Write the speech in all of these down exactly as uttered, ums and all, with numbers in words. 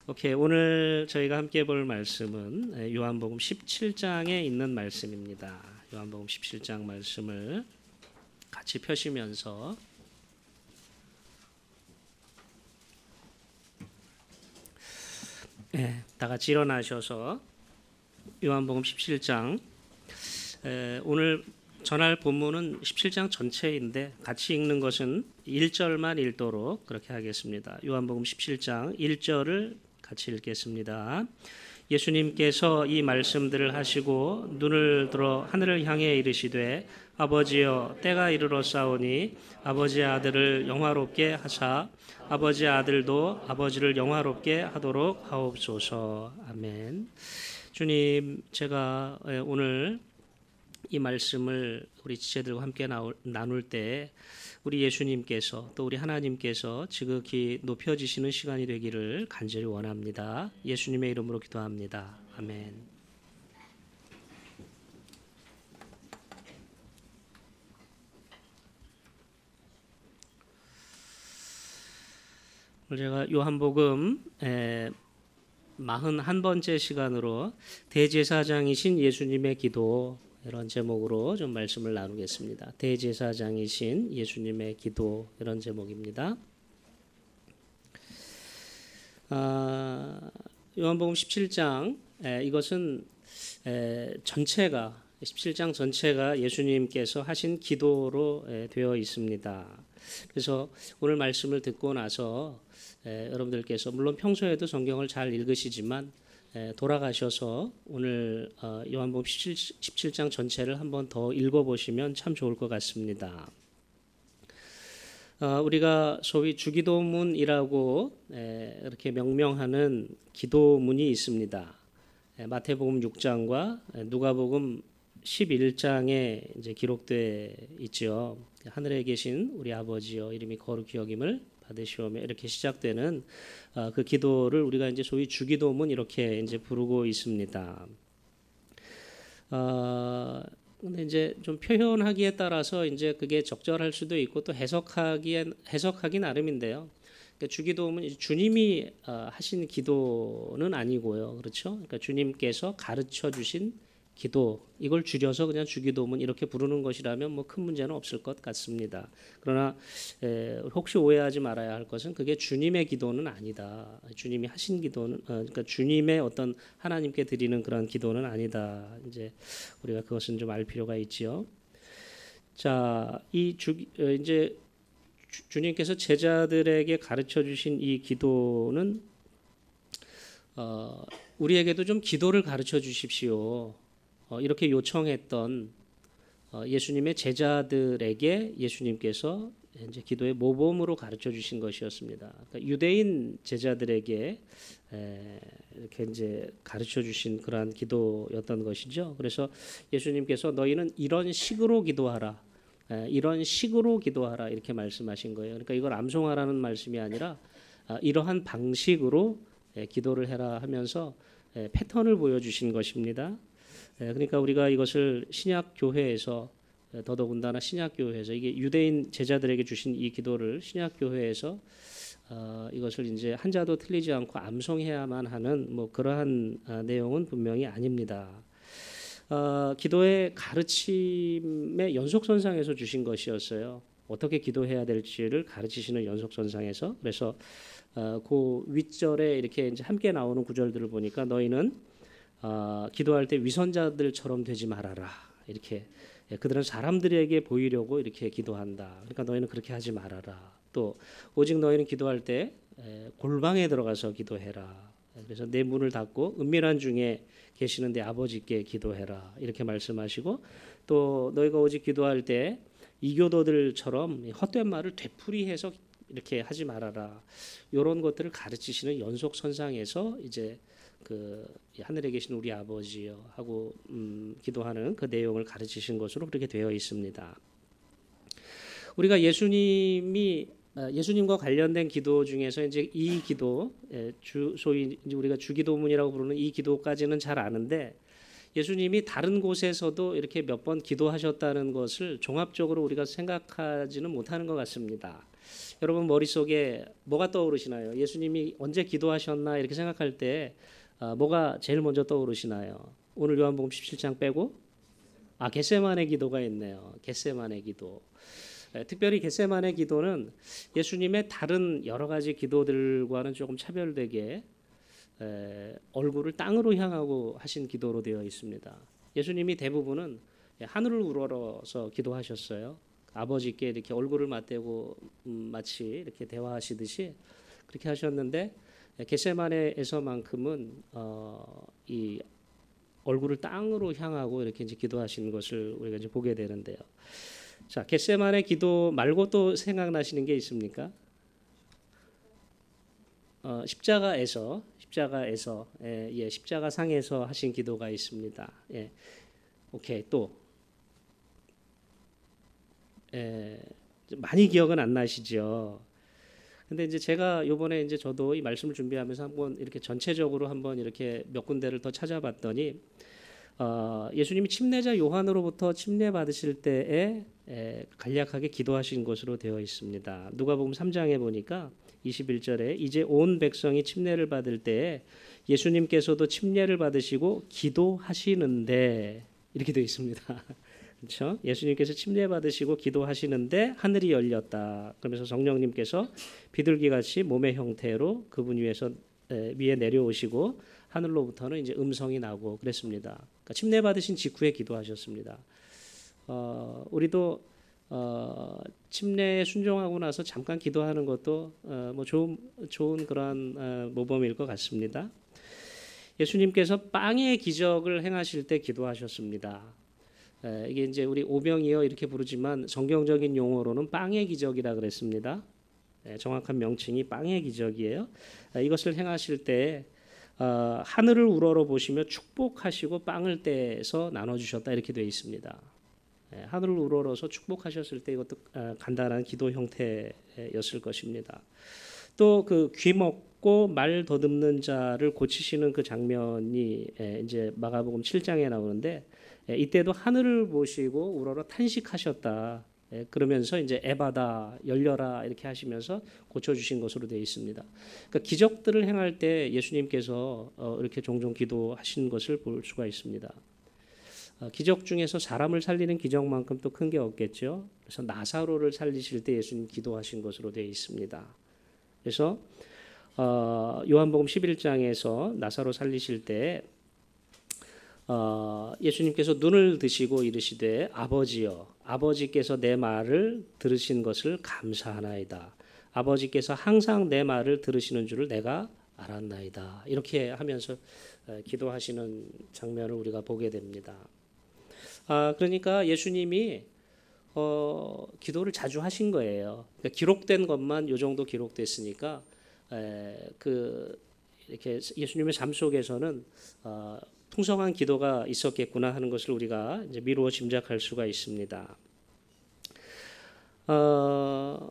오케이, 오늘 저희가 함께 볼 말씀은 요한복음 십칠 장에 있는 말씀입니다. 요한복음 십칠 장 말씀을 같이 펴시면서 네, 다 같이 일어나셔서 요한복음 십칠 장 에, 오늘 전할 본문은 십칠 장 전체인데 같이 읽는 것은 일 절만 읽도록 그렇게 하겠습니다. 요한복음 십칠 장 일 절을 같이 읽겠습니다. 예수님께서 이 말씀들을 하시고 눈을 들어 하늘을 향해 이르시되 아버지여 때가 이르렀사오니 아버지의 아들을 영화롭게 하사 아버지의 아들도 아버지를 영화롭게 하도록 하옵소서. 아멘. 주님, 제가 오늘 이 말씀을 우리 지체들과 함께 나눌 때 우리 예수님께서 또 우리 하나님께서 지극히 높여지시는 시간이 되기를 간절히 원합니다. 예수님의 이름으로 기도합니다. 아멘. 오늘 제가 요한복음 사십일 번째 시간으로 대제사장이신 예수님의 기도 이런 제목으로 좀 말씀을 나누겠습니다. 대제사장이신 예수님의 기도 이런 제목입니다. 아, 요한복음 십칠 장 에, 이것은 에, 전체가 십칠 장 전체가 예수님께서 하신 기도로 에, 되어 있습니다. 그래서 오늘 말씀을 듣고 나서 에, 여러분들께서 물론 평소에도 성경을 잘 읽으시지만 돌아가셔서 오늘 요한복음 십칠 장 전체를 한번 더 읽어보시면 참 좋을 것 같습니다. 우리가 소위 주기도문이라고 이렇게 명명하는 기도문이 있습니다. 마태복음 육 장과 누가복음 십일 장에 이제 기록되어 있죠. 하늘에 계신 우리 아버지여 이름이 거룩히 여김을 받으시오며 이렇게 시작되는 그 기도를 우리가 이제 소위 주기도문 이렇게 이제 부르고 있습니다. 어, 근데 이제 좀 표현하기에 따라서 이제 그게 적절할 수도 있고 또 해석하기엔 해석하기 나름인데요. 그러니까 주기도문 주님이 하신 기도는 아니고요, 그렇죠? 그러니까 주님께서 가르쳐 주신 기도 이걸 줄여서 그냥 주기도문 이렇게 부르는 것이라면 뭐 큰 문제는 없을 것 같습니다. 그러나 에, 혹시 오해하지 말아야 할 것은 그게 주님의 기도는 아니다. 주님이 하신 기도는 어, 그러니까 주님의 어떤 하나님께 드리는 그런 기도는 아니다. 이제 우리가 그것은 좀 알 필요가 있지요. 자, 이 주 이제 주, 주님께서 제자들에게 가르쳐 주신 이 기도는 어, 우리에게도 좀 기도를 가르쳐 주십시오. 이렇게 요청했던 예수님의 제자들에게 예수님께서 이제 기도의 모범으로 가르쳐 주신 것이었습니다. 그러니까 유대인 제자들에게 이렇게 이제 가르쳐 주신 그러한 기도였던 것이죠. 그래서 예수님께서 너희는 이런 식으로 기도하라, 이런 식으로 기도하라 이렇게 말씀하신 거예요. 그러니까 이걸 암송하라는 말씀이 아니라 이러한 방식으로 기도를 해라 하면서 패턴을 보여주신 것입니다. 그러니까 우리가 이것을 신약 교회에서 더더군다나 신약 교회에서 이게 유대인 제자들에게 주신 이 기도를 신약 교회에서 어, 이것을 이제 한자도 틀리지 않고 암송해야만 하는 뭐 그러한 어, 내용은 분명히 아닙니다. 어, 기도의 가르침의 연속선상에서 주신 것이었어요. 어떻게 기도해야 될지를 가르치시는 연속선상에서. 그래서 어, 그 윗절에 이렇게 이제 함께 나오는 구절들을 보니까 너희는 어, 기도할 때 위선자들처럼 되지 말아라. 이렇게 그들은 사람들에게 보이려고 이렇게 기도한다. 그러니까 너희는 그렇게 하지 말아라. 또 오직 너희는 기도할 때 골방에 들어가서 기도해라. 그래서 내 문을 닫고 은밀한 중에 계시는 내 아버지께 기도해라. 이렇게 말씀하시고 또 너희가 오직 기도할 때 이교도들처럼 헛된 말을 되풀이해서 이렇게 하지 말아라. 이런 것들을 가르치시는 연속선상에서 이제 그 하늘에 계신 우리 아버지요 하고 음, 기도하는 그 내용을 가르치신 것으로 그렇게 되어 있습니다. 우리가 예수님이 예수님과 관련된 기도 중에서 이제 이 기도, 주 소위 이제 우리가 주기도문이라고 부르는 이 기도까지는 잘 아는데 예수님이 다른 곳에서도 이렇게 몇 번 기도하셨다는 것을 종합적으로 우리가 생각하지는 못하는 것 같습니다. 여러분 머릿속에 뭐가 떠오르시나요? 예수님이 언제 기도하셨나 이렇게 생각할 때 아, 뭐가 제일 먼저 떠오르시나요? 오늘 요한복음 십칠 장 빼고 아 겟세마네 기도가 있네요. 겟세마네 기도. 에, 특별히 겟세마네 기도는 예수님의 다른 여러 가지 기도들과는 조금 차별되게 에, 얼굴을 땅으로 향하고 하신 기도로 되어 있습니다. 예수님이 대부분은 하늘을 우러러서 기도하셨어요. 아버지께 이렇게 얼굴을 맞대고 음, 마치 이렇게 대화하시듯이 그렇게 하셨는데 겟세마네에서만큼은 어, 이 얼굴을 땅으로 향하고 이렇게 이제 기도하시는 것을 우리가 이제 보게 되는데요. 자, 겟세마네 기도 말고 또 생각나시는 게 있습니까? 어, 십자가에서 십자가에서 예, 예, 십자가 상에서 하신 기도가 있습니다. 예, 오케이 또 예, 많이 기억은 안 나시죠? 근데 이제 제가 요번에 이제 저도 이 말씀을 준비하면서 한번 이렇게 전체적으로 한번 이렇게 몇 군데를 더 찾아봤더니 어, 예수님이 침례자 요한으로부터 침례 받으실 때에 에, 간략하게 기도하신 것으로 되어 있습니다. 누가복음 삼 장에 보니까 이십일 절에 이제 온 백성이 침례를 받을 때에 예수님께서도 침례를 받으시고 기도하시는데 이렇게 되어 있습니다. 그렇죠? 예수님께서 침례 받으시고 기도하시는데 하늘이 열렸다. 그러면서 성령님께서 비둘기 같이 몸의 형태로 그분 위에서 에, 위에 내려오시고 하늘로부터는 이제 음성이 나고 그랬습니다. 그러니까 침례 받으신 직후에 기도하셨습니다. 어, 우리도 어, 침례에 순종하고 나서 잠깐 기도하는 것도 어, 뭐 좋은 좋은 그런 어, 모범일 것 같습니다. 예수님께서 빵의 기적을 행하실 때 기도하셨습니다. 에, 이게 이제 우리 오병이어 이렇게 부르지만 성경적인 용어로는 빵의 기적이라 그랬습니다. 에, 정확한 명칭이 빵의 기적이에요. 에, 이것을 행하실 때 어, 하늘을 우러러 보시며 축복하시고 빵을 떼서 나눠주셨다 이렇게 되어 있습니다. 에, 하늘을 우러러서 축복하셨을 때 이것도 어, 간단한 기도 형태였을 것입니다. 또 그 귀 먹고 말 더듬는 자를 고치시는 그 장면이 에, 이제 마가복음 칠 장에 나오는데 에, 이때도 하늘을 보시고 우러러 탄식하셨다. 예, 그러면서 이제 에바다 열려라 이렇게 하시면서 고쳐주신 것으로 되어 있습니다. 그러니까 기적들을 행할 때 예수님께서 어, 이렇게 종종 기도하신 것을 볼 수가 있습니다. 어, 기적 중에서 사람을 살리는 기적만큼 또 큰 게 없겠죠. 그래서 나사로를 살리실 때 예수님 기도하신 것으로 되어 있습니다. 그래서 어, 요한복음 십일 장에서 나사로 살리실 때 어, 예수님께서 눈을 드시고 이르시되 아버지여 아버지께서 내 말을 들으신 것을 감사하나이다. 아버지께서 항상 내 말을 들으시는 줄을 내가 알았나이다. 이렇게 하면서 기도하시는 장면을 우리가 보게 됩니다. 아, 그러니까 예수님이 어, 기도를 자주 하신 거예요. 그러니까 기록된 것만 요 정도 기록됐으니까 에, 그 이렇게 예수님의 삶 속에서는 어, 풍성한 기도가 있었겠구나 하는 것을 우리가 이제 미루어 짐작할 수가 있습니다. 어,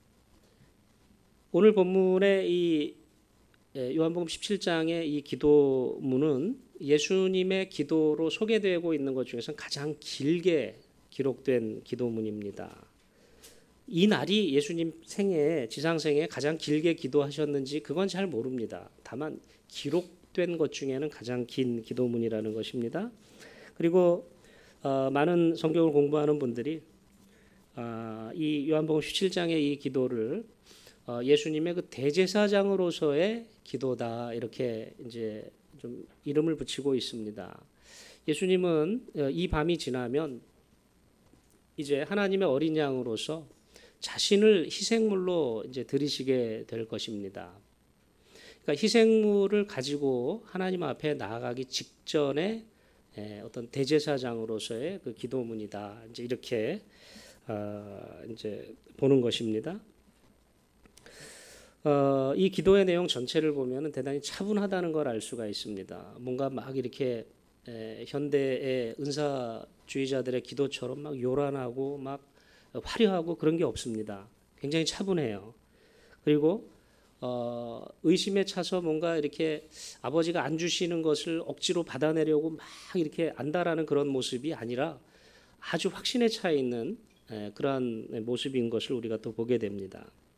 오늘 본문의 이 요한복음 십칠 장의 이 기도문은 예수님의 기도로 소개되고 있는 것 중에서 가장 길게 기록된 기도문입니다. 이 날이 예수님 생애, 지상생에 가장 길게 기도하셨는지 그건 잘 모릅니다. 다만 기록된 것 중에는 가장 긴 기도문이라는 것입니다. 그리고 어, 많은 성경을 공부하는 분들이 어, 이 요한복음 십칠 장의 이 기도를 어, 예수님의 그 대제사장으로서의 기도다 이렇게 이제 좀 이름을 붙이고 있습니다. 예수님은 이 밤이 지나면 이제 하나님의 어린 양으로서 자신을 희생물로 이제 드리시게 될 것입니다. 그러니까 희생물을 가지고 하나님 앞에 나아가기 직전에 어떤 대제사장으로서의 그 기도문이다. 이제 이렇게 어, 이제 보는 것입니다. 어, 이 기도의 내용 전체를 보면 대단히 차분하다는 걸 알 수가 있습니다. 뭔가 막 이렇게 에, 현대의 은사주의자들의 기도처럼 막 요란하고 막 화려하고 그런 게 없습니다. 굉장히 차분해요. 그리고 어, 의심에 차서 뭔가 이렇게 아버지가 안 주시는 것을 억지로 받아내려고 막 이렇게 안다라는 그런 모습이 아니라 아주 확신에 차 있는 에, 그러한 모습인 것을 우리가 또 보게 됩니다.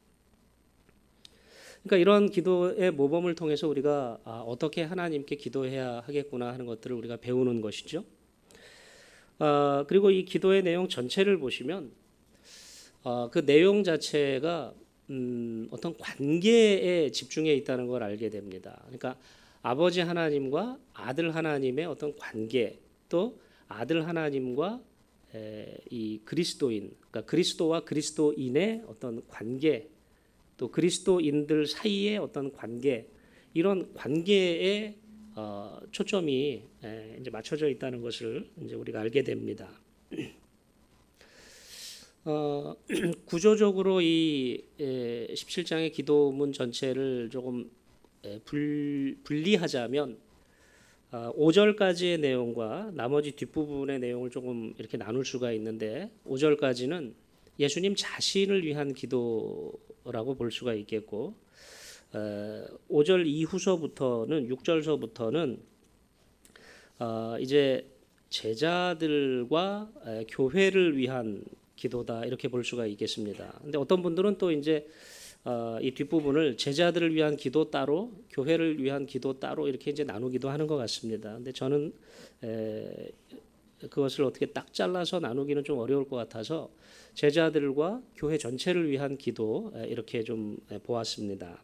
그러니까 이런 기도의 모범을 통해서 우리가 아, 어떻게 하나님께 기도해야 하겠구나 하는 것들을 우리가 배우는 것이죠. 아, 그리고 이 기도의 내용 전체를 보시면 아, 그 내용 자체가 음, 어떤 관계에 집중해 있다는 걸 알게 됩니다. 그러니까 아버지 하나님과 아들 하나님의 어떤 관계, 또 아들 하나님과 에, 이 그리스도인, 그러니까 그리스도와 그리스도인의 어떤 관계, 또 그리스도인들 사이의 어떤 관계, 이런 관계에 어, 초점이 에, 이제 맞춰져 있다는 것을 이제 우리가 알게 됩니다. 어, 구조적으로 이 에, 십칠 장의 기도문 전체를 조금 에, 불, 분리하자면 어, 오 절까지의 내용과 나머지 뒷부분의 내용을 조금 이렇게 나눌 수가 있는데, 오 절까지는 예수님 자신을 위한 기도라고 볼 수가 있겠고, 어, 오 절 이후서부터는 육 절서부터는 어, 이제 제자들과 에, 교회를 위한 기도다 이렇게 볼 수가 있겠습니다. 근데 어떤 분들은 또 이제 어, 이 뒷부분을 제자들을 위한 기도 따로, 교회를 위한 기도 따로 이렇게 이제 나누기도 하는 것 같습니다. 근데 저는 에, 그것을 어떻게 딱 잘라서 나누기는 좀 어려울 것 같아서 제자들과 교회 전체를 위한 기도 에, 이렇게 좀 보았습니다.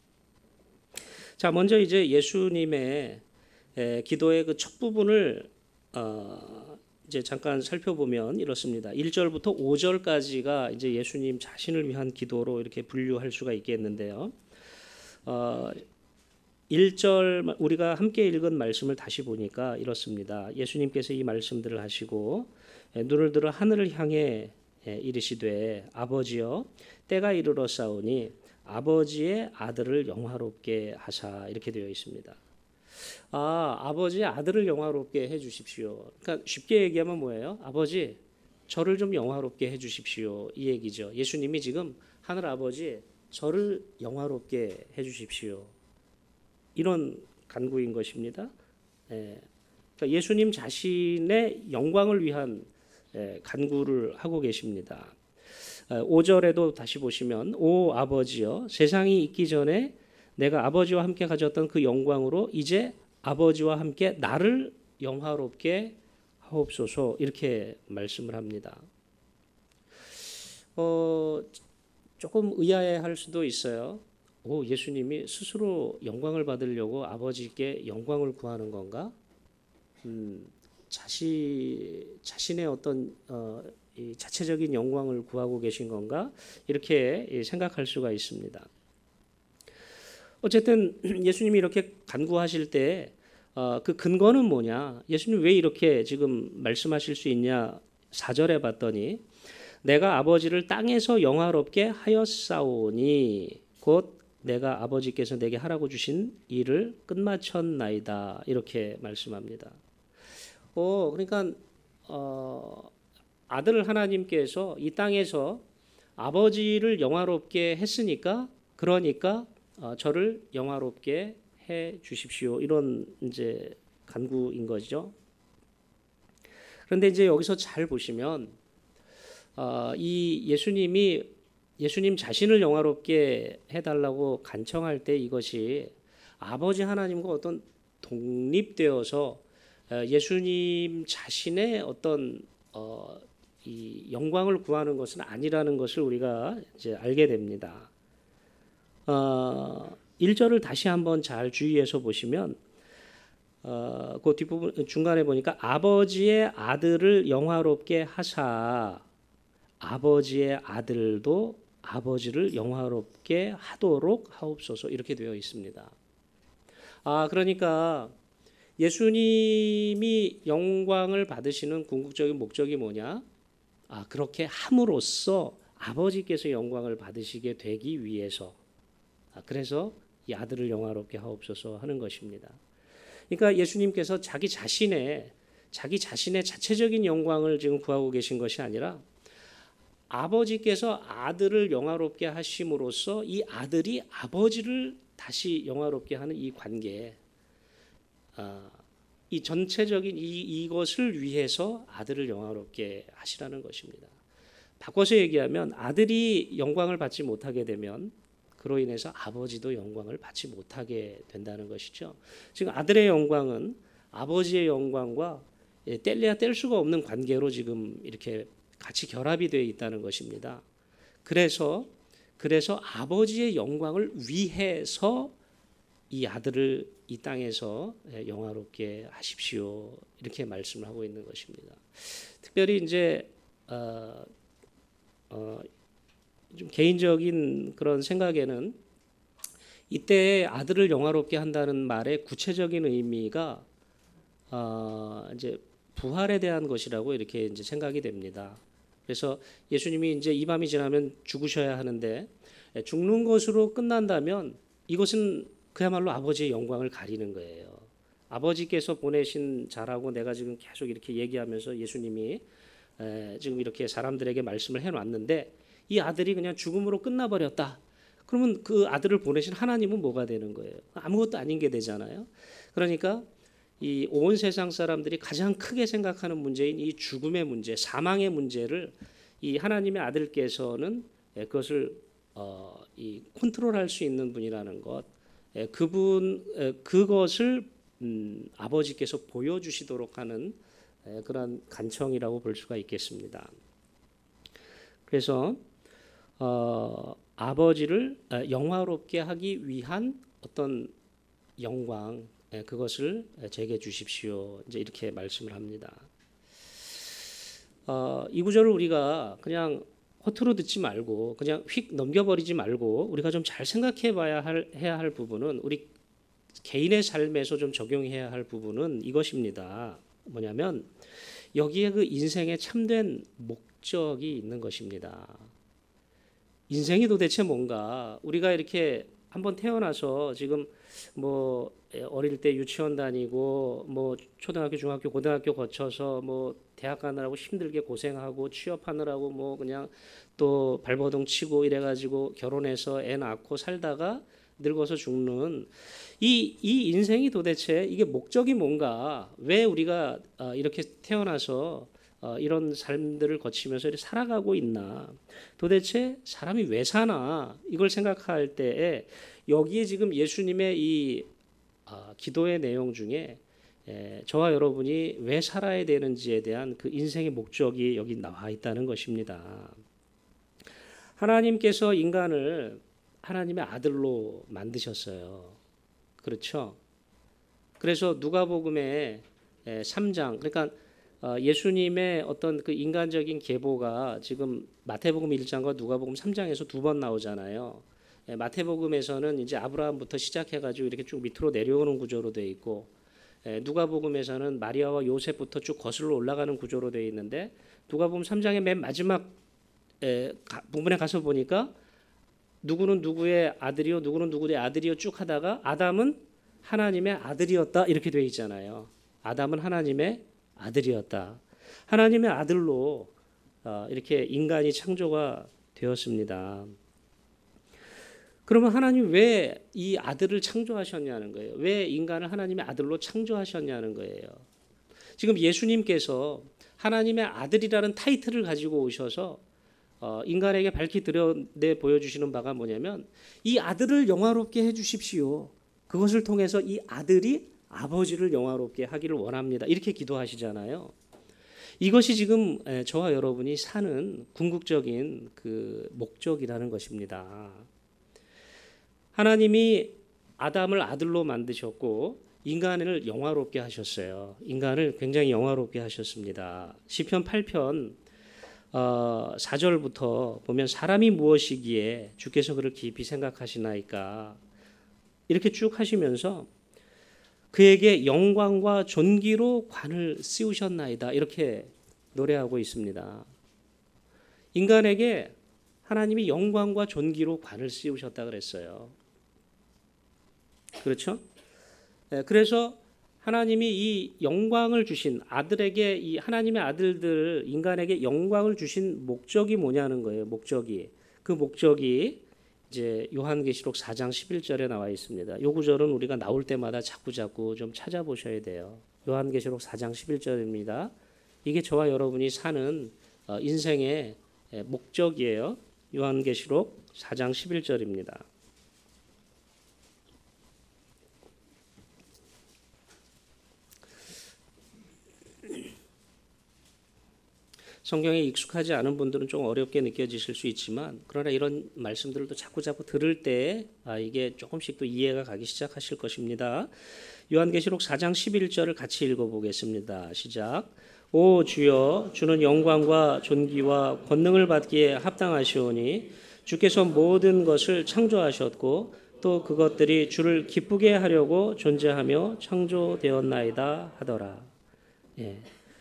자, 먼저 이제 예수님의 에, 기도의 그 첫 부분을 어, 이제 잠깐 살펴보면 이렇습니다. 일 절부터 오 절까지가 이제 예수님 자신을 위한 기도로 이렇게 분류할 수가 있겠는데요. 어, 일 절 우리가 함께 읽은 말씀을 다시 보니까 이렇습니다. 예수님께서 이 말씀들을 하시고 눈을 들어 하늘을 향해 이르시되 아버지여 때가 이르러 싸우니 아버지의 아들을 영화롭게 하사, 이렇게 되어 있습니다. 아, 아버지의 아들을 영화롭게 해주십시오. 그러니까 쉽게 얘기하면 뭐예요? 아버지, 저를 좀 영화롭게 해주십시오, 이 얘기죠. 예수님이 지금 하늘 아버지, 저를 영화롭게 해주십시오, 이런 간구인 것입니다. 예, 그러니까 예수님 자신의 영광을 위한 예, 간구를 하고 계십니다. 오 절에도 다시 보시면 오 아버지여 세상이 있기 전에 내가 아버지와 함께 가졌던 그 영광으로 이제 아버지와 함께 나를 영화롭게 하옵소서, 이렇게 말씀을 합니다. 어, 조금 의아해할 수도 있어요. 오, 예수님이 스스로 영광을 받으려고 아버지께 영광을 구하는 건가? 음, 자시, 자신의 어떤 어, 이 자체적인 영광을 구하고 계신 건가? 이렇게 생각할 수가 있습니다. 어쨌든 예수님이 이렇게 간구하실 때 어, 그 근거는 뭐냐? 예수님 왜 이렇게 지금 말씀하실 수 있냐? 사 절에 봤더니 내가 아버지를 땅에서 영화롭게 하였사오니 곧 내가 아버지께서 내게 하라고 주신 일을 끝마쳤나이다, 이렇게 말씀합니다. 어, 그러니까 어, 아들 하나님께서 이 땅에서 아버지를 영화롭게 했으니까, 그러니까 어, 저를 영화롭게 해 주십시오, 이런 이제 간구인 거죠. 그런데 이제 여기서 잘 보시면 어, 이 예수님이 예수님 자신을 영화롭게 해달라고 간청할 때 이것이 아버지 하나님과 어떤 독립되어서 예수님 자신의 어떤 어, 이 영광을 구하는 것은 아니라는 것을 우리가 이제 알게 됩니다. 어, 일 절을 다시 한번 잘 주의해서 보시면 어, 그 뒷부분 중간에 보니까 아버지의 아들을 영화롭게 하사 아버지의 아들도 아버지를 영화롭게 하도록 하옵소서, 이렇게 되어 있습니다. 아, 그러니까 예수님이 영광을 받으시는 궁극적인 목적이 뭐냐? 아, 그렇게 함으로써 아버지께서 영광을 받으시게 되기 위해서, 아, 그래서 이 아들을 영화롭게 하옵소서 하는 것입니다. 그러니까 예수님께서 자기 자신의 자기 자신의 자체적인 영광을 지금 구하고 계신 것이 아니라 아버지께서 아들을 영화롭게 하심으로써 이 아들이 아버지를 다시 영화롭게 하는 이 관계, 아, 이 전체적인 이, 이것을 위해서 아들을 영화롭게 하시라는 것입니다. 바꿔서 얘기하면 아들이 영광을 받지 못하게 되면 그로 인해서 아버지도 영광을 받지 못하게 된다는 것이죠. 지금 아들의 영광은 아버지의 영광과 뗄래야 뗄 수가 없는 관계로 지금 이렇게 같이 결합이 되어 있다는 것입니다. 그래서 그래서 아버지의 영광을 위해서 이 아들을 이 땅에서 영화롭게 하십시오. 이렇게 말씀을 하고 있는 것입니다. 특별히 이제 어, 어, 좀 개인적인 그런 생각에는 이때 아들을 영화롭게 한다는 말의 구체적인 의미가 어, 이제 부활에 대한 것이라고 이렇게 이제 생각이 됩니다. 그래서 예수님이 이제 이 밤이 지나면 죽으셔야 하는데 죽는 것으로 끝난다면 이것은 그야말로 아버지의 영광을 가리는 거예요. 아버지께서 보내신 자라고 내가 지금 계속 이렇게 얘기하면서 예수님이 에, 지금 이렇게 사람들에게 말씀을 해놨는데 이 아들이 그냥 죽음으로 끝나버렸다. 그러면 그 아들을 보내신 하나님은 뭐가 되는 거예요? 아무것도 아닌 게 되잖아요. 그러니까 이 온 세상 사람들이 가장 크게 생각하는 문제인 이 죽음의 문제, 사망의 문제를 이 하나님의 아들께서는 그것을 어, 이 컨트롤할 수 있는 분이라는 것, 그분 그것을 음, 아버지께서 보여주시도록 하는 그런 간청이라고 볼 수가 있겠습니다. 그래서 어, 아버지를 영화롭게 하기 위한 어떤 영광, 그것을 제게 주십시오. 이제 이렇게 말씀을 합니다. 어, 이 구절을 우리가 그냥 허투루 듣지 말고 그냥 휙 넘겨버리지 말고 우리가 좀 잘 생각해봐야 할, 해야 할 부분은 우리 개인의 삶에서 좀 적용해야 할 부분은 이것입니다. 뭐냐면 여기에 그 인생의 참된 목적이 있는 것입니다. 인생이 도대체 뭔가 우리가 이렇게 한번 태어나서 지금 뭐 어릴 때 유치원 다니고 뭐 초등학교, 중학교, 고등학교 거쳐서 뭐 대학 가느라고 힘들게 고생하고 취업하느라고 뭐 그냥 또 발버둥 치고 이래가지고 결혼해서 애 낳고 살다가 늙어서 죽는 이, 이 인생이 도대체 이게 목적이 뭔가, 왜 우리가 이렇게 태어나서 이런 삶들을 거치면서 이렇게 살아가고 있나, 도대체 사람이 왜 사나, 이걸 생각할 때에 여기에 지금 예수님의 이 기도의 내용 중에 저와 여러분이 왜 살아야 되는지에 대한 그 인생의 목적이 여기 나와 있다는 것입니다. 하나님께서 인간을 하나님의 아들로 만드셨어요. 그렇죠? 그래서 누가복음의 삼 장, 그러니까 예수님의 어떤 그 인간적인 계보가 지금 마태복음 일 장과 누가복음 삼 장에서 두 번 나오잖아요. 마태복음에서는 이제 아브라함부터 시작해가지고 이렇게 쭉 밑으로 내려오는 구조로 되어 있고, 누가복음에서는 마리아와 요셉부터 쭉 거슬러 올라가는 구조로 되어 있는데, 누가복음 삼 장의 맨 마지막 부분에 가서 보니까 누구는 누구의 아들이요, 누구는 누구의 아들이요 쭉 하다가 아담은 하나님의 아들이었다 이렇게 되어 있잖아요. 아담은 하나님의 아들이었다. 하나님의 아들로 이렇게 인간이 창조가 되었습니다. 그러면 하나님 왜 이 아들을 창조하셨냐는 거예요. 왜 인간을 하나님의 아들로 창조하셨냐는 거예요. 지금 예수님께서 하나님의 아들이라는 타이틀을 가지고 오셔서 어, 인간에게 밝히 드러내 보여주시는 바가 뭐냐면 이 아들을 영화롭게 해주십시오. 그것을 통해서 이 아들이 아버지를 영화롭게 하기를 원합니다. 이렇게 기도하시잖아요. 이것이 지금 저와 여러분이 사는 궁극적인 그 목적이라는 것입니다. 하나님이 아담을 아들로 만드셨고 인간을 영화롭게 하셨어요. 인간을 굉장히 영화롭게 하셨습니다. 시편 팔 편 어, 사 절부터 보면 사람이 무엇이기에 주께서 그를 깊이 생각하시나이까, 이렇게 쭉 하시면서 그에게 영광과 존귀로 관을 씌우셨나이다 이렇게 노래하고 있습니다. 인간에게 하나님이 영광과 존귀로 관을 씌우셨다 그랬어요. 그렇죠? 네, 그래서 하나님이 이 영광을 주신 아들에게, 이 하나님의 아들들 인간에게 영광을 주신 목적이 뭐냐는 거예요. 목적이 그 목적이 이제 요한계시록 사 장 십일 절에 나와 있습니다. 요 구절은 우리가 나올 때마다 자꾸 자꾸 좀 찾아보셔야 돼요. 요한계시록 사 장 십일 절입니다. 이게 저와 여러분이 사는 인생의 목적이에요. 요한계시록 사 장 십일 절입니다. 성경에 익숙하지 않은 분들은 좀 어렵게 느껴지실 수 있지만 그러나 이런 말씀들을 또 자꾸 자꾸 들을 때 아, 이게 조금씩 또 이해가 가기 시작하실 것입니다. 요한계시록 사 장 십일 절을 같이 읽어보겠습니다. 시작. 오 주여 주는 영광과 존귀와 권능을 받기에 합당하시오니 주께서 모든 것을 창조하셨고 또 그것들이 주를 기쁘게 하려고 존재하며 창조되었나이다 하더라. 예.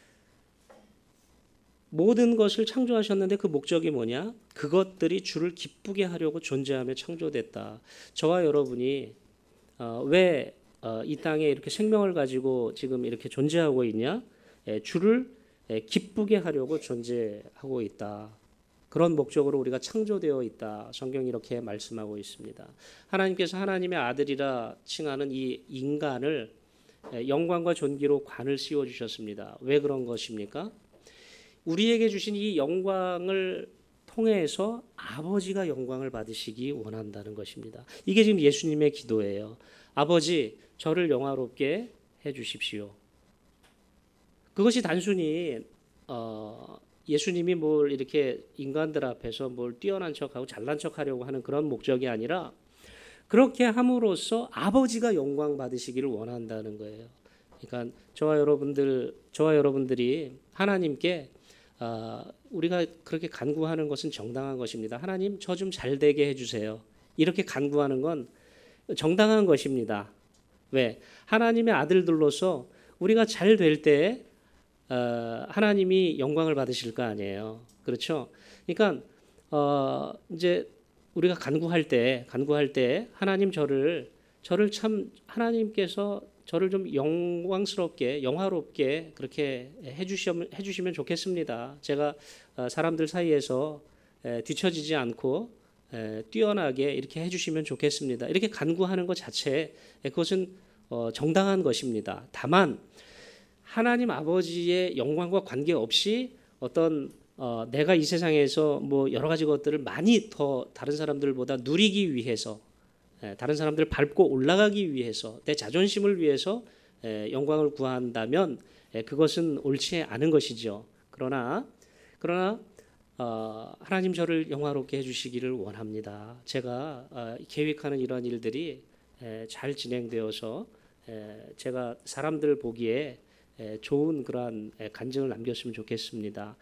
모든 것을 창조하셨는데 그 목적이 뭐냐? 그것들이 주를 기쁘게 하려고 존재하며 창조됐다. 저와 여러분이 어, 왜이 어, 땅에 이렇게 생명을 가지고 지금 이렇게 존재하고 있냐? 예, 주를 예, 기쁘게 하려고 존재하고 있다. 그런 목적으로 우리가 창조되어 있다. 성경이 이렇게 말씀하고 있습니다. 하나님께서 하나님의 아들이라 칭하는 이 인간을 예, 영광과 존귀로 관을 씌워 주셨습니다. 왜 그런 것입니까? 우리에게 주신 이 영광을 통해서 아버지가 영광을 받으시기 원한다는 것입니다. 이게 지금 예수님의 기도예요. 아버지, 저를 영화롭게 해 주십시오. 그것이 단순히 어, 예수님이 뭘 이렇게 인간들 앞에서 뭘 뛰어난 척하고 잘난 척하려고 하는 그런 목적이 아니라 그렇게 함으로써 아버지가 영광 받으시기를 원한다는 거예요. 그러니까 저와 여러분들, 저와 여러분들이 하나님께 아, 우리가 그렇게 간구하는 것은 정당한 것입니다. 하나님, 저 좀 잘 되게 해주세요. 이렇게 간구하는 건 정당한 것입니다. 왜? 하나님의 아들들로서 우리가 잘 될 때 어, 하나님이 영광을 받으실 거 아니에요. 그렇죠? 그러니까 어, 이제 우리가 간구할 때, 간구할 때 하나님 저를 저를 참 하나님께서 저를 좀 영광스럽게 영화롭게 그렇게 해주시면 해주시면 좋겠습니다. 제가 사람들 사이에서 뒤처지지 않고 뛰어나게 이렇게 해주시면 좋겠습니다. 이렇게 간구하는 것 자체 그것은 정당한 것입니다. 다만 하나님 아버지의 영광과 관계없이 어떤 어, 내가 이 세상에서 뭐 여러 가지 것들을 많이 더 다른 사람들보다 누리기 위해서 다른 사람들을 밟고 올라가기 위해서 내 자존심을 위해서 영광을 구한다면 그것은 옳지 않은 것이죠. 그러나 그러나 어, 하나님 저를 영화롭게 해주시기를 원합니다. 제가 어, 계획하는 이러한 일들이 에, 잘 진행되어서 에, 제가 사람들 보기에 에, 좋은 그러한 에, 간증을 남겼으면 좋겠습니다.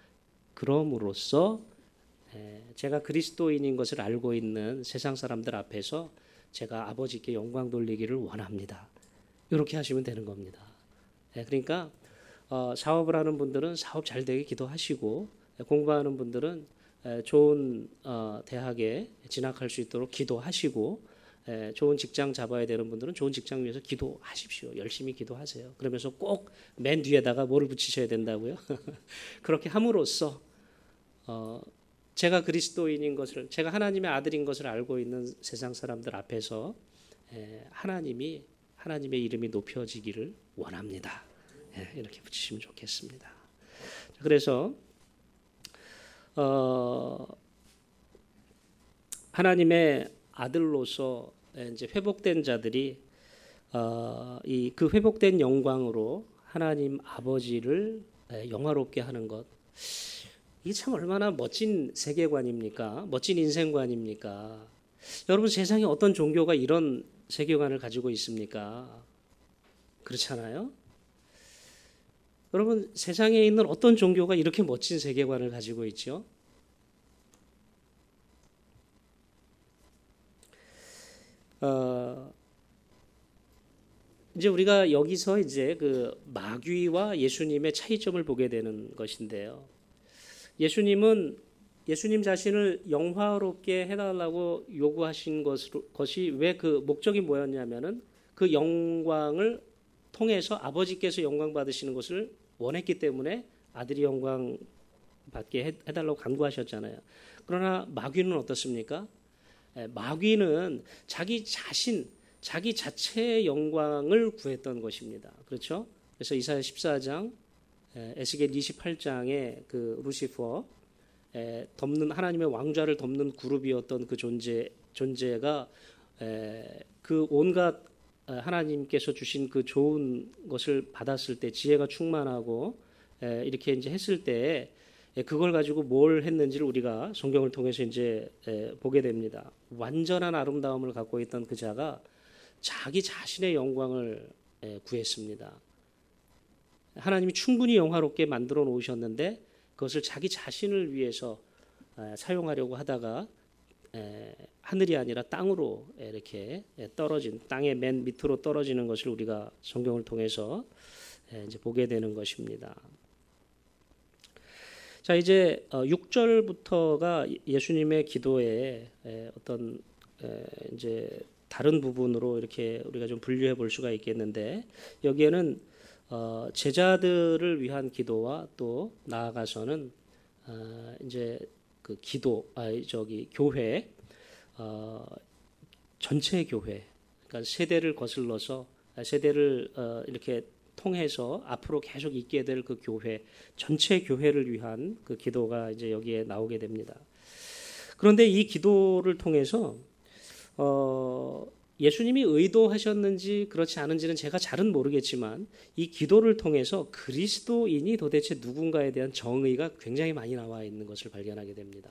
그럼으로써 에, 제가 그리스도인인 것을 알고 있는 세상 사람들 앞에서 제가 아버지께 영광 돌리기를 원합니다. 이렇게 하시면 되는 겁니다. 예, 그러니까 어, 사업을 하는 분들은 사업 잘 되게 기도하시고 공부하는 분들은 에, 좋은 어, 대학에 진학할 수 있도록 기도하시고 에, 좋은 직장 잡아야 되는 분들은 좋은 직장 위해서 기도하십시오. 열심히 기도하세요. 그러면서 꼭 맨 뒤에다가 뭐를 붙이셔야 된다고요? 그렇게 함으로써 어, 제가 그리스도인인 것을, 제가 하나님의 아들인 것을 알고 있는 세상 사람들 앞에서 하나님이 하나님의 이름이 높여지기를 원합니다. 이렇게 붙이시면 좋겠습니다. 그래서 어, 하나님의 아들로서 이제 회복된 자들이 어, 이 그 회복된 영광으로 하나님 아버지를 영화롭게 하는 것. 이게 참 얼마나 멋진 세계관입니까? 멋진 인생관입니까? 여러분 세상에 어떤 종교가 이런 세계관을 가지고 있습니까? 그렇잖아요? 여러분 세상에 있는 어떤 종교가 이렇게 멋진 세계관을 가지고 있죠? 어, 이제 우리가 여기서 이제 그 마귀와 예수님의 차이점을 보게 되는 것인데요. 예수님은 예수님 자신을 영화롭게 해달라고 요구하신 것으로, 것이 왜 그 목적이 뭐였냐면은 그 영광을 통해서 아버지께서 영광 받으시는 것을 원했기 때문에 아들이 영광 받게 해달라고 간구하셨잖아요. 그러나 마귀는 어떻습니까? 마귀는 자기 자신, 자기 자체의 영광을 구했던 것입니다. 그렇죠? 그래서 이사야 십사 장 에스겔 이십팔 장의 그 루시퍼 에, 덮는 하나님의 왕좌를 덮는 그룹이었던 그 존재 존재가 에, 그 온갖 하나님께서 주신 그 좋은 것을 받았을 때 지혜가 충만하고 에, 이렇게 이제 했을 때 예, 그걸 가지고 뭘 했는지를 우리가 성경을 통해서 이제 예, 보게 됩니다. 완전한 아름다움을 갖고 있던 그 자가 자기 자신의 영광을 예, 구했습니다. 하나님이 충분히 영화롭게 만들어 놓으셨는데 그것을 자기 자신을 위해서 예, 사용하려고 하다가 예, 하늘이 아니라 땅으로 이렇게 떨어진 땅의 맨 밑으로 떨어지는 것을 우리가 성경을 통해서 예, 이제 보게 되는 것입니다. 자, 이제 육 절부터가 예수님의 기도의 어떤 이제 다른 부분으로 이렇게 우리가 좀 분류해 볼 수가 있겠는데, 여기에는 제자들을 위한 기도와 또 나아가서는 이제 그 기도, 아 저기 교회, 어, 전체 교회, 그러니까 세대를 거슬러서 세대를 어, 이렇게 통해서 앞으로 계속 있게 될 그 교회, 전체 교회를 위한 그 기도가 이제 여기에 나오게 됩니다. 그런데 이 기도를 통해서 어, 예수님이 의도하셨는지 그렇지 않은지는 제가 잘은 모르겠지만 이 기도를 통해서 그리스도인이 도대체 누군가에 대한 정의가 굉장히 많이 나와 있는 것을 발견하게 됩니다.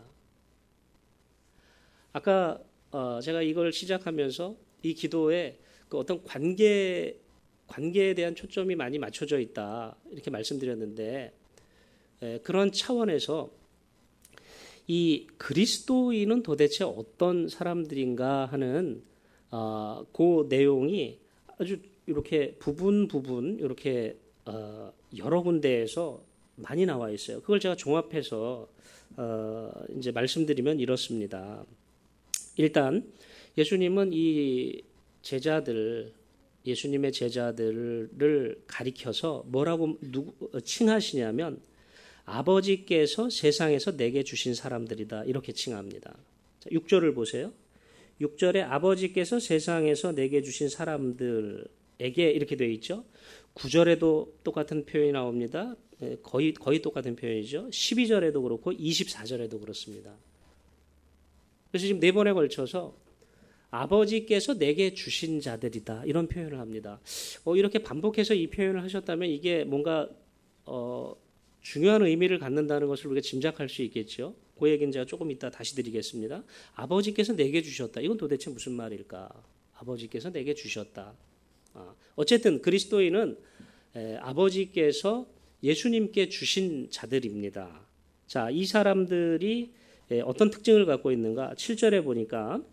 아까 어, 제가 이걸 시작하면서 이 기도에 그 어떤 관계 관계에 대한 초점이 많이 맞춰져 있다 이렇게 말씀드렸는데, 에, 그런 차원에서 이 그리스도인은 도대체 어떤 사람들인가 하는 어, 그 내용이 아주 이렇게 부분 부분 이렇게 어, 여러 군데에서 많이 나와 있어요. 그걸 제가 종합해서 어, 이제 말씀드리면 이렇습니다. 일단 예수님은 이 제자들, 예수님의 제자들을 가리켜서 뭐라고 누구, 칭하시냐면 아버지께서 세상에서 내게 주신 사람들이다 이렇게 칭합니다. 육 절을 보세요. 육 절에 아버지께서 세상에서 내게 주신 사람들에게 이렇게 되어 있죠. 구 절에도 똑같은 표현이 나옵니다. 거의 거의 똑같은 표현이죠. 십이 절에도 그렇고 이십사 절에도 그렇습니다. 그래서 지금 네 번에 걸쳐서 아버지께서 내게 주신 자들이다 이런 표현을 합니다. 어, 이렇게 반복해서 이 표현을 하셨다면 이게 뭔가 어, 중요한 의미를 갖는다는 것을 우리가 짐작할 수 있겠죠. 그 얘기는 제가 조금 이따 다시 드리겠습니다. 아버지께서 내게 주셨다. 이건 도대체 무슨 말일까? 아버지께서 내게 주셨다. 아, 어쨌든 그리스도인은 에, 아버지께서 예수님께 주신 자들입니다. 자, 이 사람들이 에, 어떤 특징을 갖고 있는가? 칠 절에 보니까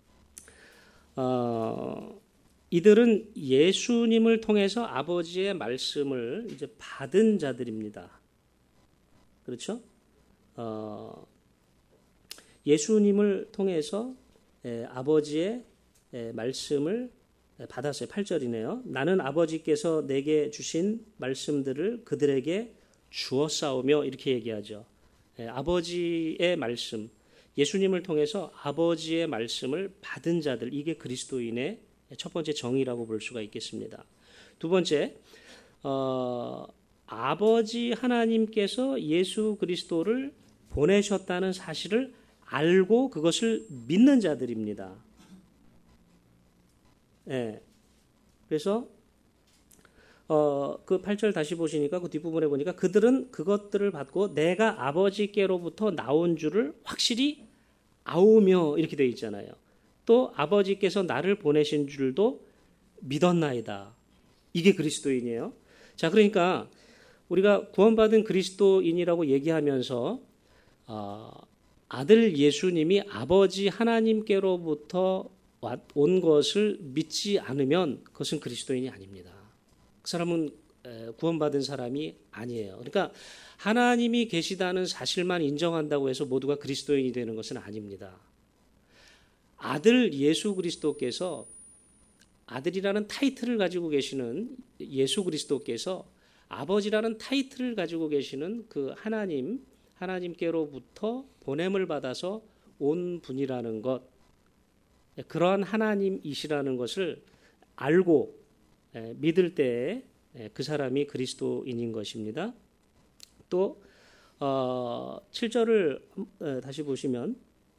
어, 이들은 예수님을 통해서 아버지의 말씀을 이제 받은 자들입니다. 그렇죠? 어, 예수님을 통해서 에, 아버지의 에, 말씀을 받았어요. 팔 절이네요. 나는 아버지께서 내게 주신 말씀들을 그들에게 주었사오며 이렇게 얘기하죠. 에, 아버지의 말씀, 예수님을 통해서 아버지의 말씀을 받은 자들, 이게 그리스도인의 첫 번째 정의라고 볼 수가 있겠습니다. 두 번째, 어, 아버지 하나님께서 예수 그리스도를 보내셨다는 사실을 알고 그것을 믿는 자들입니다. 예. 그래서 어, 그 팔 절 다시 보시니까 그 뒷부분에 보니까 그들은 그것들을 받고 내가 아버지께로부터 나온 줄을 확실히 아오며 이렇게 되어 있잖아요. 또 아버지께서 나를 보내신 줄도 믿었나이다. 이게 그리스도인이에요. 자, 그러니까 우리가 구원받은 그리스도인이라고 얘기하면서 어, 아들 예수님이 아버지 하나님께로부터 온 것을 믿지 않으면 그것은 그리스도인이 아닙니다. 그 사람은 구원받은 사람이 아니에요. 그러니까 하나님이 계시다는 사실만 인정한다고 해서 모두가 그리스도인이 되는 것은 아닙니다. 아들 예수 그리스도께서, 아들이라는 타이틀을 가지고 계시는 예수 그리스도께서 아버지라는 타이틀을 가지고 계시는 그 하나님, 하나님께로부터 보냄을 받아서 온 분이라는 것, 그러한 하나님이시라는 것을 알고 믿을 때에 그 사람이 그리스도인인 것입니다. 또 어, 칠 절을 다시 보시면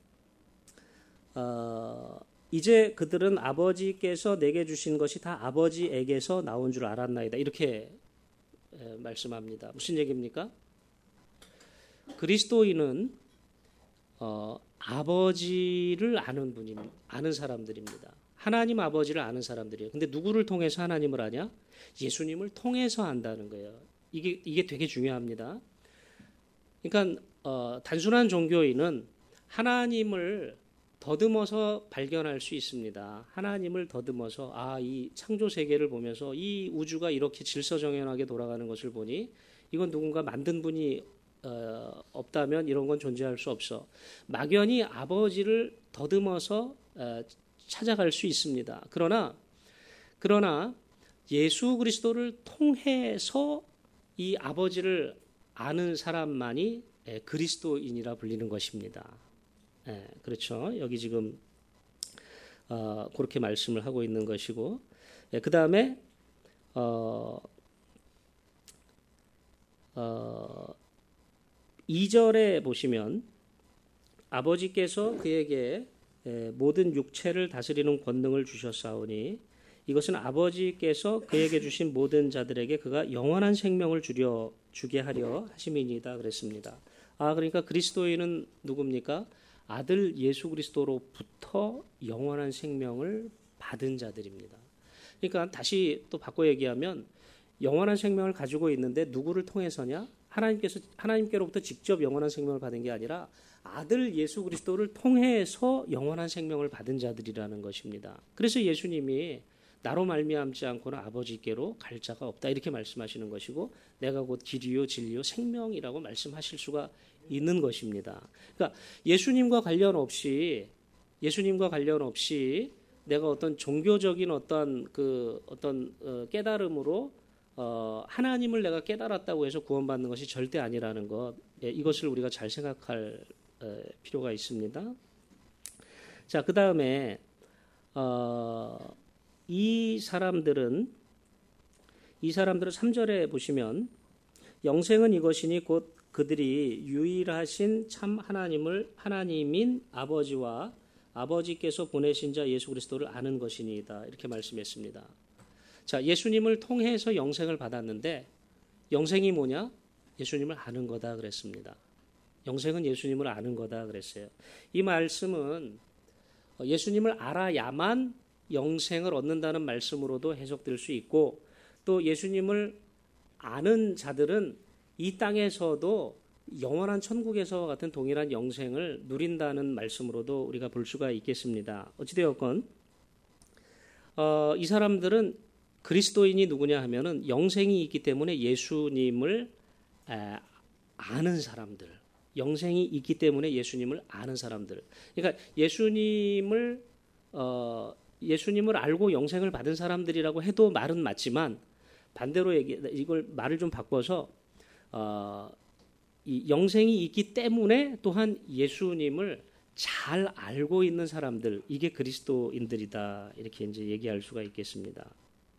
어, 이제 그들은 아버지께서 내게 주신 것이 다 아버지에게서 나온 줄 알았나이다. 이렇게 말씀합니다. 무슨 얘기입니까? 그리스도인은 어, 아버지를 아는 분이 아는 사람들입니다. 하나님 아버지를 아는 사람들이에요. 근데 누구를 통해서 하나님을 아냐? 예수님을 통해서 안다는 거예요. 이게 이게 되게 중요합니다. 그러니까 어, 단순한 종교인은 하나님을 더듬어서 발견할 수 있습니다. 하나님을 더듬어서 아, 이 창조 세계를 보면서 이 우주가 이렇게 질서정연하게 돌아가는 것을 보니 이건 누군가 만든 분이 어, 없다면 이런 건 존재할 수 없어. 막연히 아버지를 더듬어서 어, 찾아갈 수 있습니다. 그러나 그러나 예수 그리스도를 통해서 이 아버지를 아는 사람만이 그리스도인이라 불리는 것입니다. 예, 그렇죠. 여기 지금 어, 그렇게 말씀을 하고 있는 것이고, 예, 그 다음에 어, 어, 이 절에 보시면 아버지께서 그에게 예, 모든 육체를 다스리는 권능을 주셨사오니 이것은 아버지께서 그에게 주신 모든 자들에게 그가 영원한 생명을 주려 주게 하려 하심이니이다 그랬습니다. 아, 그러니까 그리스도인은 누굽니까? 아들 예수 그리스도로부터 영원한 생명을 받은 자들입니다. 그러니까 다시 또 바꿔 얘기하면 영원한 생명을 가지고 있는데 누구를 통해서냐? 하나님께서 하나님께로부터 직접 영원한 생명을 받은 게 아니라 아들 예수 그리스도를 통해서 영원한 생명을 받은 자들이라는 것입니다. 그래서 예수님이 나로 말미암지 않고는 아버지께로 갈 자가 없다 이렇게 말씀하시는 것이고 내가 곧 길이요 진리요 생명이라고 말씀하실 수가 있는 것입니다. 그러니까 예수님과 관련 없이 예수님과 관련 없이 내가 어떤 종교적인 어떤 그 어떤 어, 깨달음으로 어, 하나님을 내가 깨달았다고 해서 구원받는 것이 절대 아니라는 것, 예, 이것을 우리가 잘 생각할 에, 필요가 있습니다. 자, 그 다음에 어, 이 사람들은 이 사람들은 삼 절에 보시면 영생은 이것이니 곧 그들이 유일하신 참 하나님을 하나님인 아버지와 아버지께서 보내신 자 예수 그리스도를 아는 것이니이다 이렇게 말씀했습니다. 자, 예수님을 통해서 영생을 받았는데 영생이 뭐냐? 예수님을 아는 거다 그랬습니다. 영생은 예수님을 아는 거다 그랬어요. 이 말씀은 예수님을 알아야만 영생을 얻는다는 말씀으로도 해석될 수 있고 또 예수님을 아는 자들은 이 땅에서도 영원한 천국에서 같은 동일한 영생을 누린다는 말씀으로도 우리가 볼 수가 있겠습니다. 어찌되었건 어, 이 사람들은 그리스도인이 누구냐 하면은 영생이 있기 때문에 예수님을 에, 아는 사람들, 영생이 있기 때문에 예수님을 아는 사람들. 그러니까 예수님을 어, 예수님을 알고 영생을 받은 사람들이라고 해도 말은 맞지만 반대로 얘기 이걸 말을 좀 바꿔서 어, 이 영생이 있기 때문에 또한 예수님을 잘 알고 있는 사람들 이게 그리스도인들이다 이렇게 이제 얘기할 수가 있겠습니다.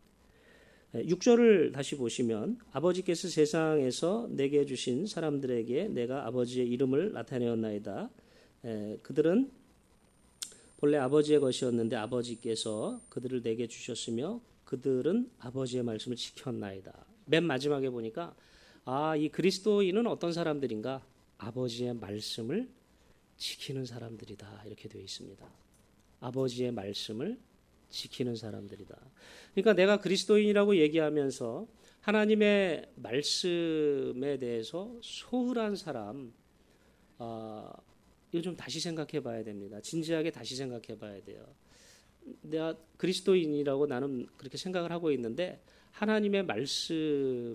육 절을 다시 보시면 아버지께서 세상에서 내게 주신 사람들에게 내가 아버지의 이름을 나타내었나이다. 그들은 본래 아버지의 것이었는데 아버지께서 그들을 내게 주셨으며 그들은 아버지의 말씀을 지켰나이다. 맨 마지막에 보니까 아, 이 그리스도인은 어떤 사람들인가? 아버지의 말씀을 지키는 사람들이다 이렇게 되어 있습니다. 아버지의 말씀을 지키는 사람들이다. 그러니까 내가 그리스도인이라고 얘기하면서 하나님의 말씀에 대해서 소홀한 사람, 어, 이거 좀 다시 생각해 봐야 됩니다. 진지하게 다시 생각해 봐야 돼요. 내가 그리스도인이라고 나는 그렇게 생각을 하고 있는데 하나님의 말씀을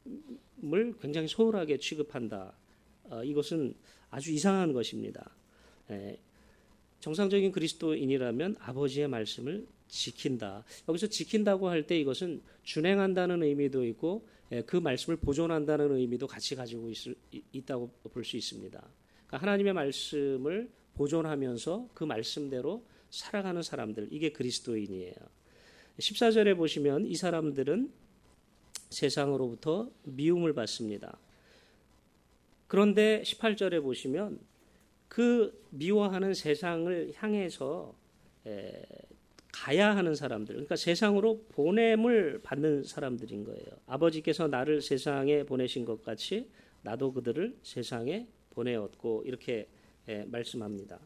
굉장히 소홀하게 취급한다. 어, 이것은 아주 이상한 것입니다. 에, 정상적인 그리스도인이라면 아버지의 말씀을 지킨다. 여기서 지킨다고 할 때 이것은 준행한다는 의미도 있고 그 말씀을 보존한다는 의미도 같이 가지고 있을, 있다고 볼 수 있습니다. 그러니까 하나님의 말씀을 보존하면서 그 말씀대로 살아가는 사람들, 이게 그리스도인이에요. 십사 절에 보시면 이 사람들은 세상으로부터 미움을 받습니다. 그런데 십팔 절에 보시면 그 미워하는 세상을 향해서 에, 가야 하는 사람들, 그러니까 세상으로 보냄을 받는 사람들인 거예요. 아버지께서 나를 세상에 보내신 것 같이 나도 그들을 세상에 보내었고 이렇게 말씀합니다.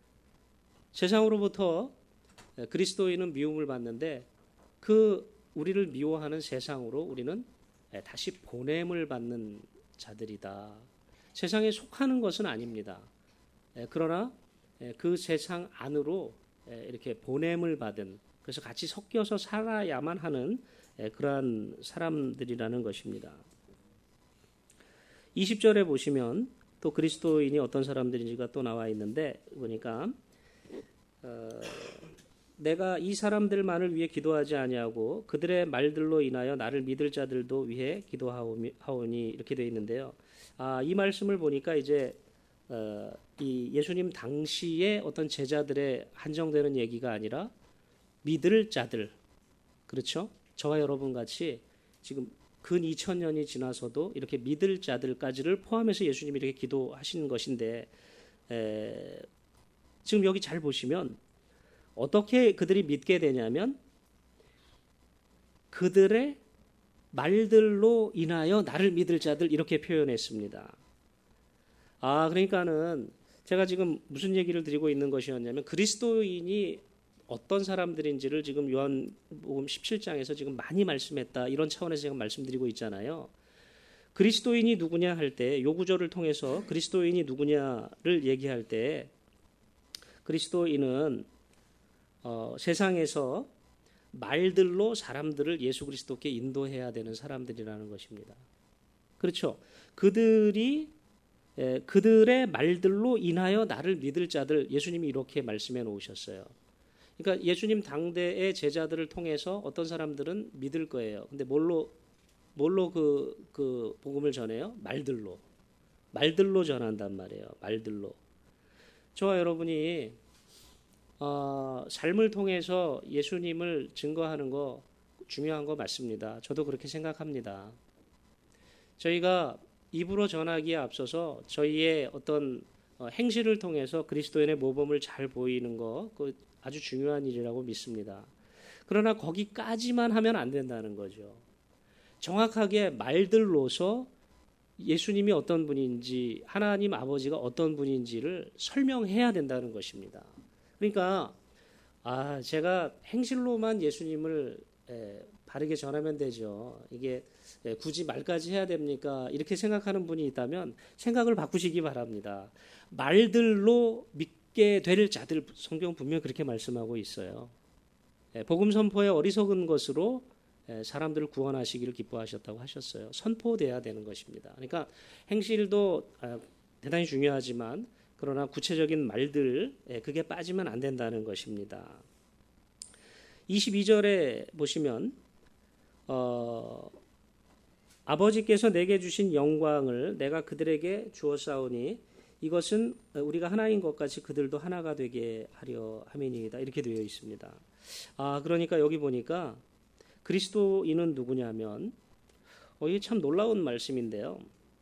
세상으로부터 그리스도인은 미움을 받는데 그 우리를 미워하는 세상으로 우리는 다시 보냄을 받는 자들이다. 세상에 속하는 것은 아닙니다. 그러나 그 세상 안으로 이렇게 보냄을 받은, 그래서 같이 섞여서 살아야만 하는 그러한 사람들이라는 것입니다. 이십 절에 보시면 또 그리스도인이 어떤 사람들인지가 또 나와 있는데 보니까 어, 내가 이 사람들만을 위해 기도하지 아니하고 그들의 말들로 인하여 나를 믿을 자들도 위해 기도하오니 이렇게 되어 있는데요. 아, 이 말씀을 보니까 이제 어, 이 예수님 당시의 어떤 제자들의 한정되는 얘기가 아니라 믿을 자들, 그렇죠? 저와 여러분 같이 지금 근 이천 년이 지나서도 이렇게 믿을 자들까지를 포함해서 예수님이 이렇게 기도하신 것인데 에, 지금 여기 잘 보시면 어떻게 그들이 믿게 되냐면 그들의 말들로 인하여 나를 믿을 자들 이렇게 표현했습니다. 아, 그러니까는 제가 지금 무슨 얘기를 드리고 있는 것이었냐면 그리스도인이 어떤 사람들인지를 지금 요한복음 십칠 장에서 지금 많이 말씀했다. 이런 차원에서 제가 말씀드리고 있잖아요. 그리스도인이 누구냐 할 때 요 구절을 통해서 그리스도인이 누구냐를 얘기할 때 그리스도인은 어, 세상에서 말들로 사람들을 예수 그리스도께 인도해야 되는 사람들이라는 것입니다. 그렇죠. 그들이 에, 그들의 말들로 인하여 나를 믿을 자들, 예수님이 이렇게 말씀해 놓으셨어요. 그러니까 예수님 당대의 제자들을 통해서 어떤 사람들은 믿을 거예요. 근데 뭘로 뭘로 그, 그 복음을 전해요? 말들로. 말들로 전한단 말이에요. 말들로. 저와 여러분이 어, 삶을 통해서 예수님을 증거하는 거 중요한 거 맞습니다. 저도 그렇게 생각합니다. 저희가 입으로 전하기에 앞서서 저희의 어떤 행실을 통해서 그리스도인의 모범을 잘 보이는 거, 그 아주 중요한 일이라고 믿습니다. 그러나 거기까지만 하면 안 된다는 거죠. 정확하게 말들로서 예수님이 어떤 분인지, 하나님 아버지가 어떤 분인지를 설명해야 된다는 것입니다. 그러니까 아, 제가 행실로만 예수님을 에, 바르게 전하면 되죠. 이게 에, 굳이 말까지 해야 됩니까? 이렇게 생각하는 분이 있다면 생각을 바꾸시기 바랍니다. 말들로 믿게 될 자들, 성경 분명히 그렇게 말씀하고 있어요. 에, 복음 선포의 어리석은 것으로 에, 사람들을 구원하시기를 기뻐하셨다고 하셨어요. 선포돼야 되는 것입니다. 그러니까 행실도 아, 대단히 중요하지만 그러나 구체적인 말들, 그게 빠지면 안 된다는 것입니다. 이십이 절에 보시면 어, 아버지께서 내게 주신 영광을 내가 그들에게 주었사오니 이것은 우리가 하나인 것 같이 그들도 하나가 되게 하려 함이니이다. 이렇게 되어 있습니다. 아, 그러니까 여기 보니까 그리스도인은 누구냐면 어, 이게 참 놀라운 말씀인데요.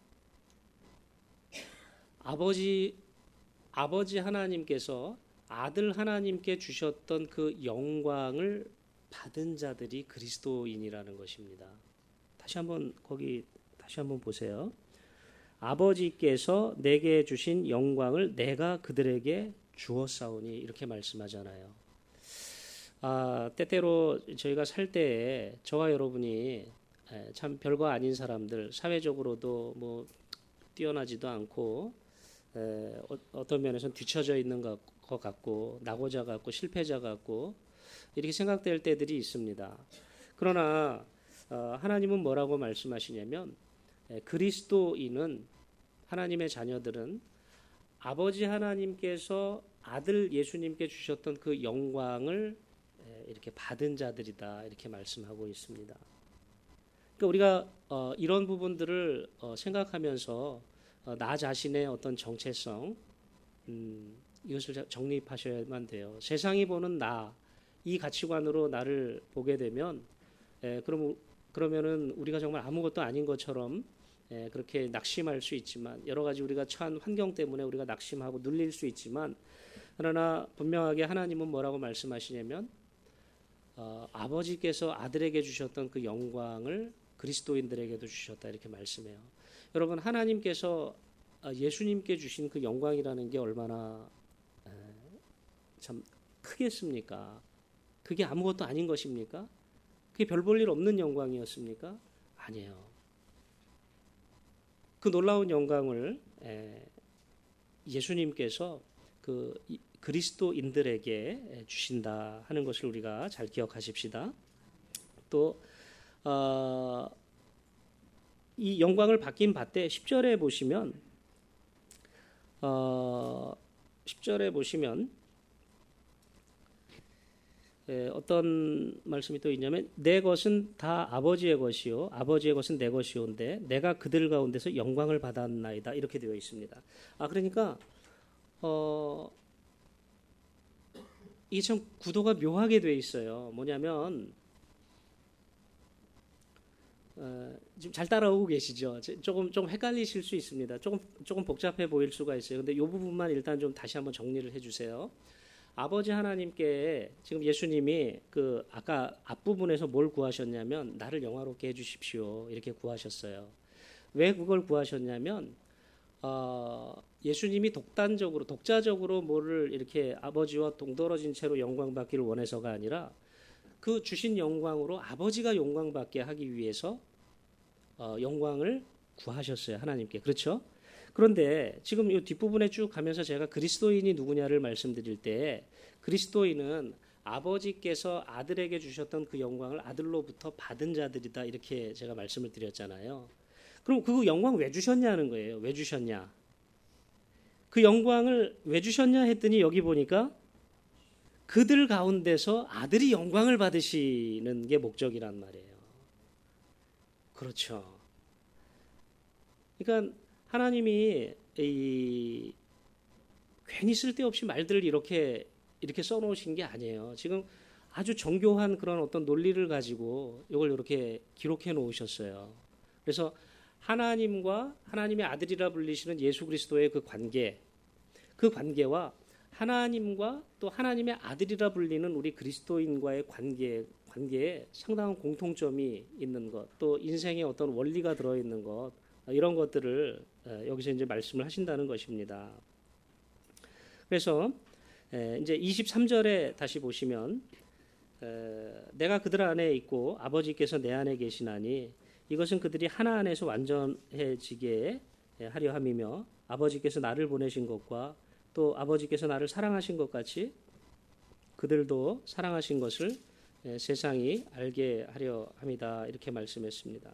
아버지 아버지 하나님께서 아들 하나님께 주셨던 그 영광을 받은 자들이 그리스도인이라는 것입니다. 다시 한번 거기 다시 한번 보세요. 아버지께서 내게 주신 영광을 내가 그들에게 주었사오니 이렇게 말씀하잖아요. 아, 때때로 저희가 살 때에 저와 여러분이 참 별거 아닌 사람들, 사회적으로도 뭐 뛰어나지도 않고 에, 어떤 면에서는 뒤처져 있는 것 같고 낙오자 같고 실패자 같고 이렇게 생각될 때들이 있습니다. 그러나 어, 하나님은 뭐라고 말씀하시냐면 에, 그리스도인은 하나님의 자녀들은 아버지 하나님께서 아들 예수님께 주셨던 그 영광을 에, 이렇게 받은 자들이다 이렇게 말씀하고 있습니다. 그러니까 우리가 어, 이런 부분들을 어, 생각하면서 어, 나 자신의 어떤 정체성 음, 이것을 정립하셔야만 돼요. 세상이 보는 나, 이 가치관으로 나를 보게 되면 에, 그럼, 그러면은 우리가 정말 아무것도 아닌 것처럼 에, 그렇게 낙심할 수 있지만 여러 가지 우리가 처한 환경 때문에 우리가 낙심하고 눌릴 수 있지만 그러나 분명하게 하나님은 뭐라고 말씀하시냐면 어, 아버지께서 아들에게 주셨던 그 영광을 그리스도인들에게도 주셨다 이렇게 말씀해요. 여러분 하나님께서 예수님께 주신 그 영광이라는 게 얼마나 참 크겠습니까? 그게 아무것도 아닌 것입니까? 그게 별 볼 일 없는 영광이었습니까? 아니에요. 그 놀라운 영광을 예수님께서 그 그리스도인들에게 주신다 하는 것을 우리가 잘 기억하십시다. 또 어, 이 영광을 받긴 받되 십 절에 보시면 어, 십 절에 보시면 에, 어떤 말씀이 또 있냐면 내 것은 다 아버지의 것이요 아버지의 것은 내 것이온데 내가 그들 가운데서 영광을 받았나이다 이렇게 되어 있습니다. 아 그러니까 어, 이게 참 구도가 묘하게 되어 있어요. 뭐냐면 어, 지금 잘 따라오고 계시죠? 조금 좀 헷갈리실 수 있습니다. 조금 조금 복잡해 보일 수가 있어요. 근데 이 부분만 일단 좀 다시 한번 정리를 해주세요. 아버지 하나님께 지금 예수님이 그 아까 앞부분에서 뭘 구하셨냐면 나를 영화롭게 해주십시오 이렇게 구하셨어요. 왜 그걸 구하셨냐면 어, 예수님이 독단적으로 독자적으로 뭐를 이렇게 아버지와 동떨어진 채로 영광 받기를 원해서가 아니라 그 주신 영광으로 아버지가 영광 받게 하기 위해서 어, 영광을 구하셨어요. 하나님께. 그렇죠? 그런데 지금 이 뒷부분에 쭉 가면서 제가 그리스도인이 누구냐를 말씀드릴 때 그리스도인은 아버지께서 아들에게 주셨던 그 영광을 아들로부터 받은 자들이다 이렇게 제가 말씀을 드렸잖아요. 그럼 그 영광 왜 주셨냐는 거예요. 왜 주셨냐? 그 영광을 왜 주셨냐 했더니 여기 보니까 그들 가운데서 아들이 영광을 받으시는 게 목적이란 말이에요. 그렇죠. 그러니까 하나님이 이 괜히 쓸데없이 말들을 이렇게 이렇게 써놓으신 게 아니에요. 지금 아주 정교한 그런 어떤 논리를 가지고 이걸 이렇게 기록해 놓으셨어요. 그래서 하나님과 하나님의 아들이라 불리시는 예수 그리스도의 그 관계, 그 관계와 하나님과 또 하나님의 아들이라 불리는 우리 그리스도인과의 관계, 관계에 상당한 공통점이 있는 것, 또 인생의 어떤 원리가 들어있는 것, 이런 것들을 여기서 이제 말씀을 하신다는 것입니다. 그래서 이제 이십삼 절에 다시 보시면 내가 그들 안에 있고 아버지께서 내 안에 계시나니 이것은 그들이 하나 안에서 완전해지게 하려 함이며 아버지께서 나를 보내신 것과 또 아버지께서 나를 사랑하신 것 같이 그들도 사랑하신 것을 세상이 알게 하려 함이다 이렇게 말씀했습니다.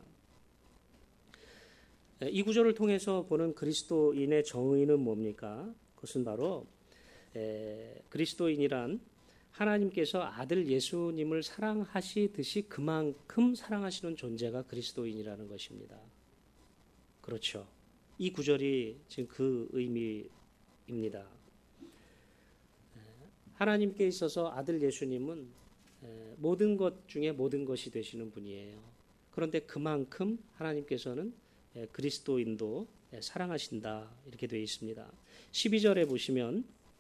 이 구절을 통해서 보는 그리스도인의 정의는 뭡니까? 그것은 바로 그리스도인이란 하나님께서 아들 예수님을 사랑하시듯이 그만큼 사랑하시는 존재가 그리스도인이라는 것입니다. 그렇죠. 이 구절이 지금 그 의미입니다. 하나님께 있어서 아들 예수님은 모든 것 중에 모든 것이 되시는 분이에요. 그런데 그만큼 하나님께서는 그리스도인도 사랑하신다 이렇게 되어 있습니다. 십이 절에 보시면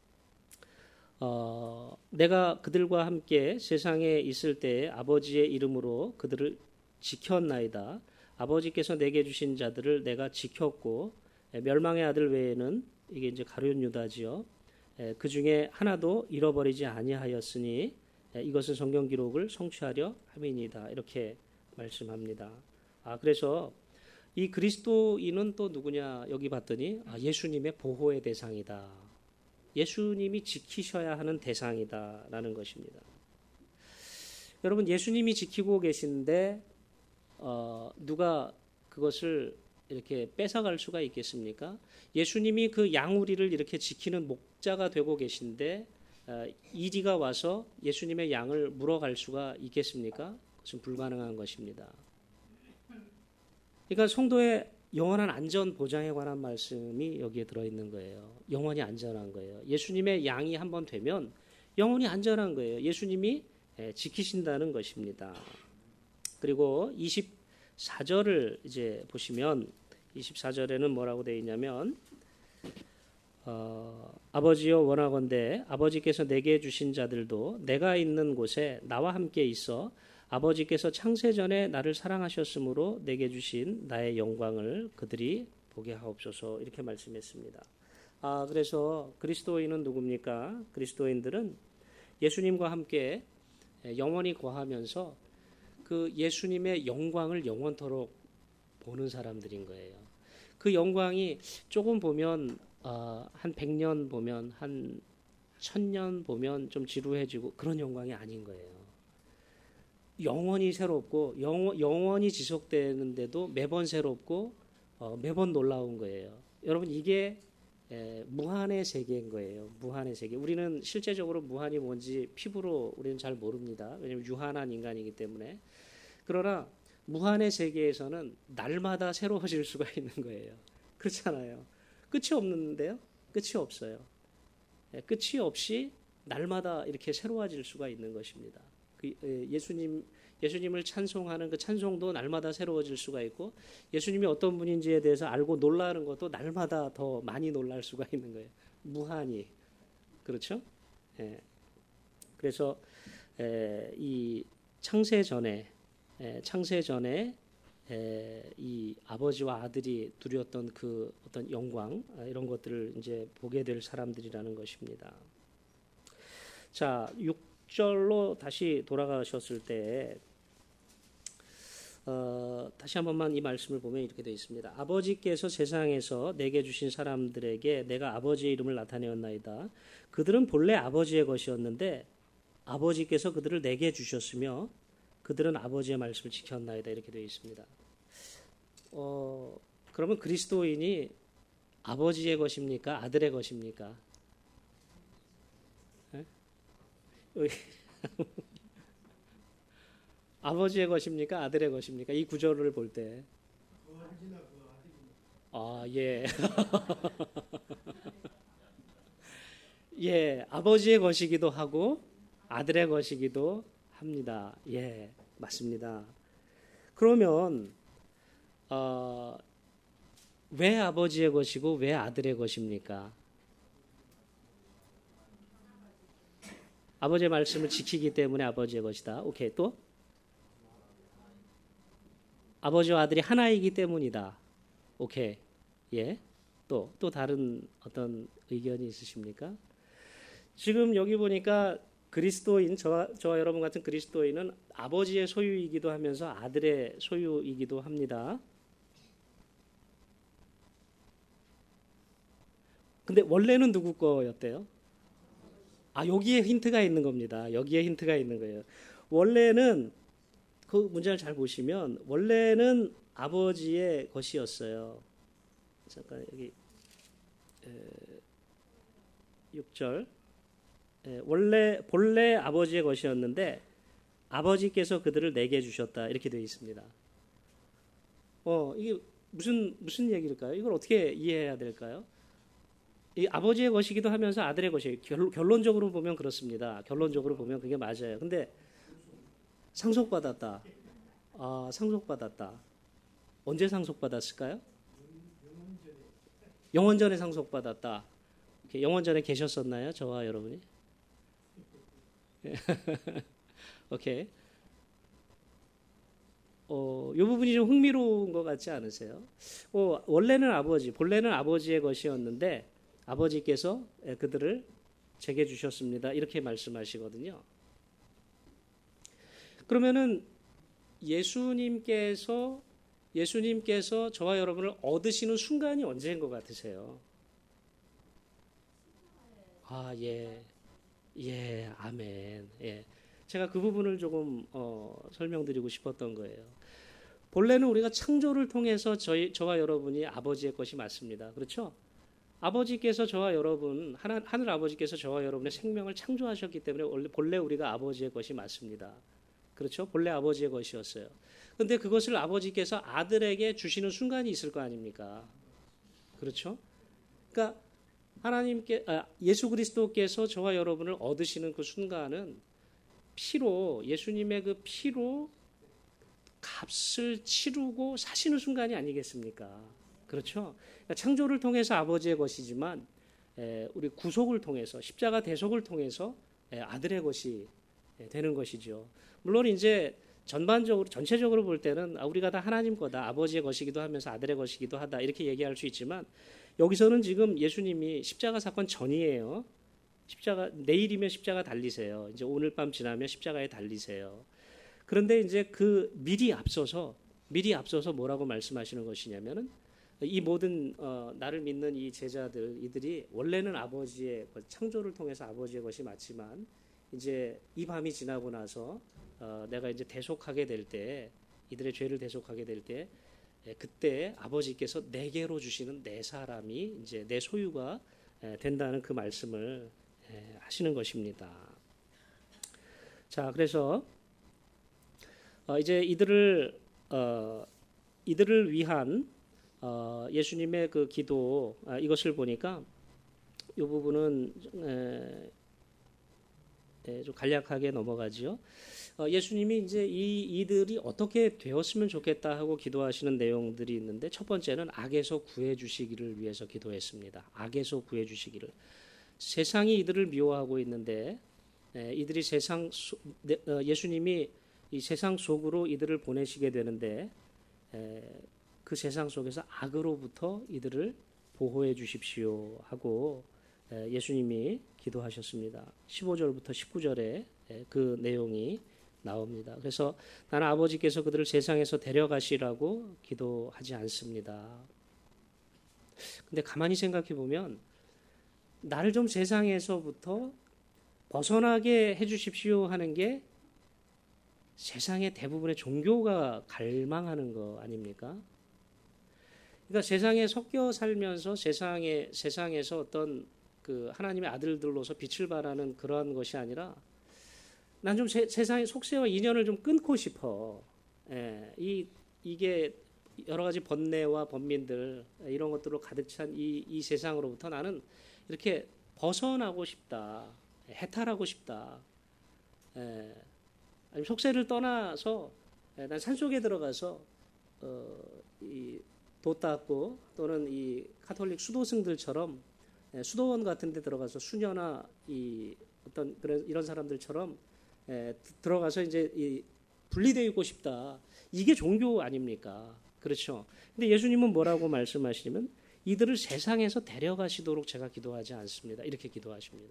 어, 내가 그들과 함께 세상에 있을 때에 아버지의 이름으로 그들을 지켰나이다. 아버지께서 내게 주신 자들을 내가 지켰고 멸망의 아들 외에는 이게 이제 가룟 유다지요. 그 중에 하나도 잃어버리지 아니하였으니 이것은 성경 기록을 성취하려 함이니이다. 이렇게 말씀합니다. 아 그래서 이 그리스도인은 또 누구냐 여기 봤더니 아, 예수님의 보호의 대상이다. 예수님이 지키셔야 하는 대상이다라는 것입니다. 여러분 예수님이 지키고 계신데 어, 누가 그것을 이렇게 뺏어갈 수가 있겠습니까? 예수님이 그 양우리를 이렇게 지키는 목자가 되고 계신데 어, 이리가 와서 예수님의 양을 물어갈 수가 있겠습니까? 그것은 불가능한 것입니다. 그러니까 성도의 영원한 안전 보장에 관한 말씀이 여기에 들어있는 거예요. 영원히 안전한 거예요. 예수님의 양이 한번 되면 영원히 안전한 거예요. 예수님이 지키신다는 것입니다. 그리고 이십사 절을 이제 보시면 이십사 절에는 뭐라고 되어 있냐면 어, 아버지여 원하건대 아버지께서 내게 주신 자들도 내가 있는 곳에 나와 함께 있어 아버지께서 창세 전에 나를 사랑하셨으므로 내게 주신 나의 영광을 그들이 보게 하옵소서 이렇게 말씀했습니다. 아, 그래서 그리스도인은 누굽니까? 그리스도인들은 예수님과 함께 영원히 거하면서 그 예수님의 영광을 영원토록 보는 사람들인 거예요. 그 영광이 조금 보면 어, 한 백 년 보면 한 천 년 보면 좀 지루해지고 그런 영광이 아닌 거예요. 영원히 새롭고 영, 영원히 지속되는데도 매번 새롭고 어, 매번 놀라운 거예요. 여러분 이게 에, 무한의 세계인 거예요. 무한의 세계. 우리는 실제적으로 무한이 뭔지 피부로 우리는 잘 모릅니다. 왜냐하면 유한한 인간이기 때문에. 그러나 무한의 세계에서는 날마다 새로워질 수가 있는 거예요. 그렇잖아요. 끝이 없는데요. 끝이 없어요. 에, 끝이 없이 날마다 이렇게 새로워질 수가 있는 것입니다. 그, 에, 예수님 예수님을 찬송하는 그 찬송도 날마다 새로워질 수가 있고 예수님이 어떤 분인지에 대해서 알고 놀라는 것도 날마다 더 많이 놀랄 수가 있는 거예요. 무한히. 그렇죠? 예. 그래서 에, 이 창세 전에 에, 창세 전에 에, 이 아버지와 아들이 누렸던 그 어떤 영광 이런 것들을 이제 보게 될 사람들이라는 것입니다. 자, 육 절로 다시 돌아가셨을 때 어, 다시 한 번만 이 말씀을 보면 이렇게 되어 있습니다. 아버지께서 세상에서 내게 주신 사람들에게 내가 아버지의 이름을 나타내었나이다. 그들은 본래 아버지의 것이었는데 아버지께서 그들을 내게 주셨으며 그들은 아버지의 말씀을 지켰나이다. 이렇게 되어 있습니다. 어, 그러면 그리스도인이 아버지의 것입니까? 아들의 것입니까? 아버지의 것입니까? 아들의 것입니까? 이 구절을 볼 때. 아, 예. 예, 아버지의 것이기도 하고 아들의 것이기도 합니다. 예, 맞습니다. 그러면 어, 왜 아버지의 것이고 왜 아들의 것입니까? 아버지의 말씀을 지키기 때문에 아버지의 것이다. 오케이. 또 아버지와 아들이 하나이기 때문이다. 오케이. 예. 또, 또 다른 어떤 의견이 있으십니까? 지금 여기 보니까 그리스도인, 저와, 저와 여러분 같은 그리스도인은 아버지의 소유이기도 하면서 아들의 소유이기도 합니다. 근데 원래는 누구 거였대요? 아, 여기에 힌트가 있는 겁니다. 여기에 힌트가 있는 거예요. 원래는 그 문장을 잘 보시면 원래는 아버지의 것이었어요. 잠깐 여기 육 절 원래 본래 아버지의 것이었는데 아버지께서 그들을 내게 주셨다 이렇게 되어 있습니다. 어 이게 무슨 무슨 얘기일까요? 이걸 어떻게 이해해야 될까요? 이 아버지의 것이기도 하면서 아들의 것이에요. 결, 결론적으로 보면 그렇습니다. 결론적으로 보면 그게 맞아요. 근데 상속받았다. 아, 상속받았다. 언제 상속받았을까요? 영원전에 상속받았다. 영원전에 계셨었나요? 저와 여러분이? 오케이. 어, 이 부분이 좀 흥미로운 것 같지 않으세요? 어, 원래는 아버지, 본래는 아버지의 것이었는데 아버지께서 그들을 제게 주셨습니다. 이렇게 말씀하시거든요. 그러면은 예수님께서 예수님께서 저와 여러분을 얻으시는 순간이 언제인 것 같으세요? 아, 예. 예, 아멘. 예. 제가 그 부분을 조금 어, 설명드리고 싶었던 거예요. 본래는 우리가 창조를 통해서 저희, 저와 여러분이 아버지의 것이 맞습니다. 그렇죠? 아버지께서 저와 여러분, 하나, 하늘 아버지께서 저와 여러분의 생명을 창조하셨기 때문에 원래, 본래 우리가 아버지의 것이 맞습니다. 그렇죠? 본래 아버지의 것이었어요. 그런데 그것을 아버지께서 아들에게 주시는 순간이 있을 거 아닙니까? 그렇죠? 그러니까 하나님께, 아, 예수 그리스도께서 저와 여러분을 얻으시는 그 순간은 피로, 예수님의 그 피로 값을 치르고 사시는 순간이 아니겠습니까? 그렇죠? 그러니까 창조를 통해서 아버지의 것이지만 에, 우리 구속을 통해서 십자가 대속을 통해서 에, 아들의 것이 에, 되는 것이죠. 물론 이제 전반적으로 전체적으로 볼 때는 아, 우리가 다 하나님 거다, 아버지의 것이기도 하면서 아들의 것이기도 하다 이렇게 얘기할 수 있지만 여기서는 지금 예수님이 십자가 사건 전이에요. 십자가 내일이면 십자가 달리세요. 이제 오늘 밤 지나면 십자가에 달리세요. 그런데 이제 그 미리 앞서서 미리 앞서서 뭐라고 말씀하시는 것이냐면은 이 모든 어, 나를 믿는 이 제자들 이들이 원래는 아버지의 창조를 통해서 아버지의 것이 맞지만 이제 이 밤이 지나고 나서 어, 내가 이제 대속하게 될 때 이들의 죄를 대속하게 될 때 그때 아버지께서 내게로 주시는 내 사람이 이제 내 소유가 된다는 그 말씀을 하시는 것입니다. 자, 그래서 어, 이제 이들을 어, 이들을 위한 어, 예수님의 그 기도 아, 이것을 보니까 이 부분은 에, 에, 좀 간략하게 넘어가지요. 어, 예수님이 이제 이 이들이 어떻게 되었으면 좋겠다 하고 기도하시는 내용들이 있는데 첫 번째는 악에서 구해 주시기를 위해서 기도했습니다. 악에서 구해 주시기를. 세상이 이들을 미워하고 있는데 에, 이들이 세상 소, 네, 어, 예수님이 이 세상 속으로 이들을 보내시게 되는데 에, 그 세상 속에서 악으로부터 이들을 보호해 주십시오 하고 에, 예수님이 기도하셨습니다. 십오 절부터 십구 절에 에, 그 내용이 나옵니다. 그래서 나는 아버지께서 그들을 세상에서 데려가시라고 기도하지 않습니다. 근데 가만히 생각해 보면 나를 좀 세상에서부터 벗어나게 해 주십시오 하는 게 세상의 대부분의 종교가 갈망하는 거 아닙니까? 그러니까 세상에 섞여 살면서 세상에 세상에서 어떤 그 하나님의 아들들로서 빛을 발하는 그러한 것이 아니라 난 좀 세상의 속세와 인연을 좀 끊고 싶어. 예, 이 이게 여러 가지 번뇌와 번민들 이런 것들로 가득 찬 이 이 세상으로부터 나는 이렇게 벗어나고 싶다. 해탈하고 싶다. 예, 아니 속세를 떠나서 예, 난 산속에 들어가서 어, 이 도 닦고 또는 이 카톨릭 수도승들처럼 예, 수도원 같은 데 들어가서 수녀나 이 어떤 그런 이런 사람들처럼 예, 들어가서 이제 이 분리되어 있고 싶다. 이게 종교 아닙니까? 그렇죠. 근데 예수님은 뭐라고 말씀하시냐면 이들을 세상에서 데려가시도록 제가 기도하지 않습니다. 이렇게 기도하십니다.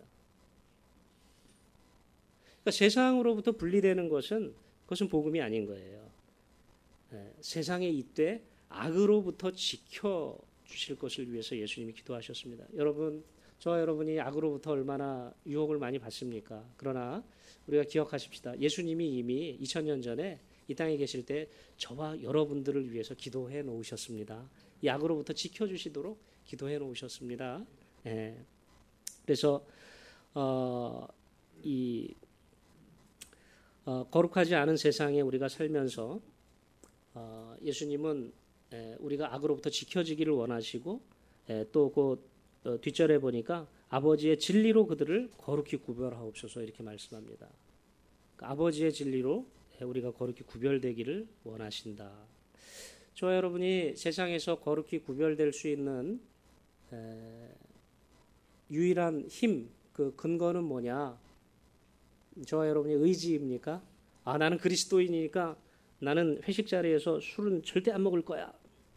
그러니까 세상으로부터 분리되는 것은 그것은 복음이 아닌 거예요. 예, 세상에 있되 악으로부터 지켜 주실 것을 위해서 예수님이 기도하셨습니다. 여러분, 저와 여러분이 악으로부터 얼마나 유혹을 많이 받습니까? 그러나 우리가 기억하십시다. 예수님이 이미 이천 년 전에 이 땅에 계실 때 저와 여러분들을 위해서 기도해 놓으셨습니다. 이 악으로부터 지켜주시도록 기도해 놓으셨습니다. 예. 그래서 어, 이 어, 거룩하지 않은 세상에 우리가 살면서 어, 예수님은 에, 우리가 악으로부터 지켜지기를 원하시고 또 그 어, 뒷절에 보니까 아버지의 진리로 그들을 거룩히 구별하옵소서 이렇게 말씀합니다. 그러니까 아버지의 진리로 우리가 거룩히 구별되기를 원하신다. 저와 여러분이 세상에서 거룩히 구별될 수 있는 에, 유일한 힘, 그 근거는 뭐냐? 저와 여러분의 의지입니까? 아, 나는 그리스도인이니까 나는 회식 자리에서 술은 절대 안 먹을 거야.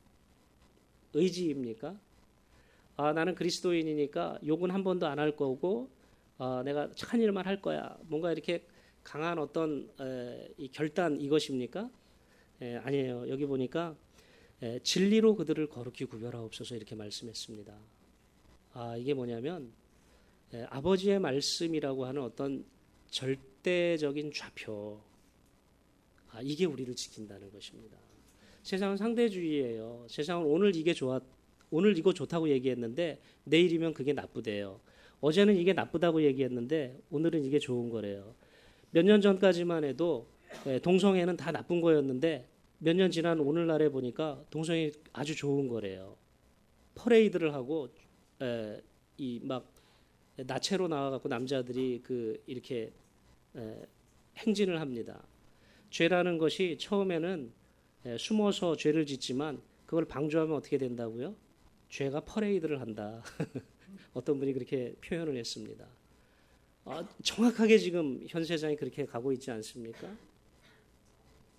의지입니까? 아, 나는 그리스도인이니까 욕은 한 번도 안 할 거고 아, 내가 착한 일만 할 거야. 뭔가 이렇게 강한 어떤 에, 이 결단 이것입니까? 에, 아니에요. 여기 보니까 에, 진리로 그들을 거룩히 구별하옵소서 이렇게 말씀했습니다. 아, 이게 뭐냐면 에, 아버지의 말씀이라고 하는 어떤 절대적인 좌표, 아, 이게 우리를 지킨다는 것입니다. 세상은 상대주의예요. 세상은 오늘 이게 좋았, 오늘 이거 좋다고 얘기했는데 내일이면 그게 나쁘대요. 어제는 이게 나쁘다고 얘기했는데 오늘은 이게 좋은 거래요. 몇 년 전까지만 해도 동성애는 다 나쁜 거였는데 몇 년 지난 오늘날에 보니까 동성애 아주 좋은 거래요. 퍼레이드를 하고 이 막 나체로 나와갖고 남자들이 그 이렇게 에, 행진을 합니다. 죄라는 것이 처음에는 에, 숨어서 죄를 짓지만 그걸 방조하면 어떻게 된다고요? 죄가 퍼레이드를 한다. 어떤 분이 그렇게 표현을 했습니다. 아, 정확하게 지금 현 세상이 그렇게 가고 있지 않습니까?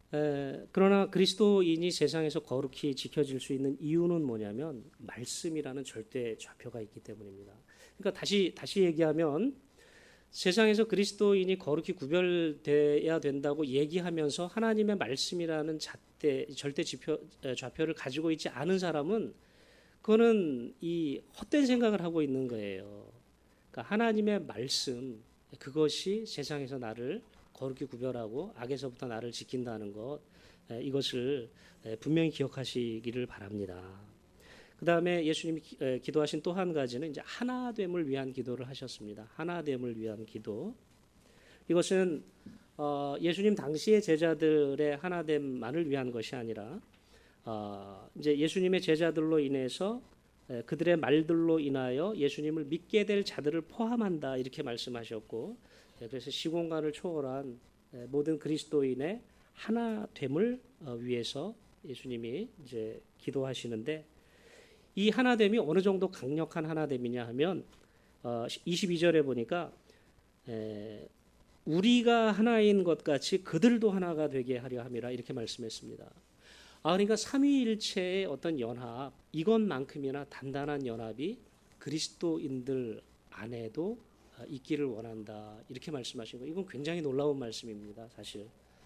에, 그러나 그리스도인이 세상에서 거룩히 지켜질 수 있는 이유는 뭐냐면 말씀이라는 절대 좌표가 있기 때문입니다. 그러니까 다시 다시 얘기하면 세상에서 그리스도인이 거룩히 구별돼야 된다고 얘기하면서 하나님의 말씀이라는 잣대, 절대 지표, 좌표를 가지고 있지 않은 사람은 그거는 이 헛된 생각을 하고 있는 거예요. 그러니까 하나님의 말씀, 그것이 세상에서 나를 거룩히 구별하고 악에서부터 나를 지킨다는 것, 이것을 분명히 기억하시기를 바랍니다. 그 다음에 예수님이 기도하신 또 한 가지는 이제 하나됨을 위한 기도를 하셨습니다. 하나됨을 위한 기도. 이것은 어 예수님 당시의 제자들의 하나됨만을 위한 것이 아니라 어 이제 예수님의 제자들로 인해서 그들의 말들로 인하여 예수님을 믿게 될 자들을 포함한다 이렇게 말씀하셨고, 그래서 시공간을 초월한 모든 그리스도인의 하나됨을 위해서 예수님이 이제 기도하시는데, 이 하나됨이 어느 정도 강력한 하나됨이냐 하면 어, 이십이 절에 보니까 에, 우리가 하나인 것 같이 그들도 하나가 되게 하려 함이라 이렇게 말씀했습니다. 아, 그러니까 삼위일체의 어떤 연합, 이것만큼이나 단단한 연합이 그리스도인들 안에도 있기를 원한다 이렇게 말씀하신 거예요. 이건 굉장히 놀라운 말씀입니다. 사실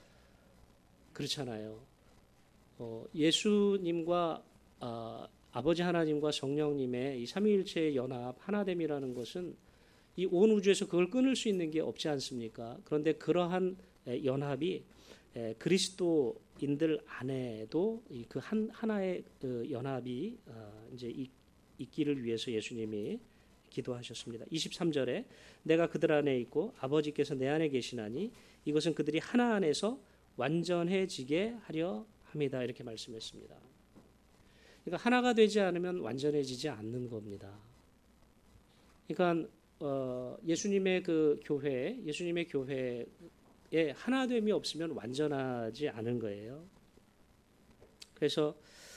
그렇잖아요. 어, 예수님과 어, 아버지 하나님과 성령님의 이 삼위일체의 연합, 하나됨이라는 것은 이 온 우주에서 그걸 끊을 수 있는 게 없지 않습니까? 그런데 그러한 연합이 그리스도인들 안에도 그 한 하나의 연합이 이제 있기를 위해서 예수님이 기도하셨습니다. 이십삼 절에 내가 그들 안에 있고 아버지께서 내 안에 계시나니 이것은 그들이 하나 안에서 완전해지게 하려 함이다 이렇게 말씀했습니다. 그러니까 하나가 되지 않으면 완전해지지 않는 겁니다. 그러니까 어, 예수님의 그 교회, 예수님의 교회에 하나됨이 없으면 완전하지 않은 거예요. 그래서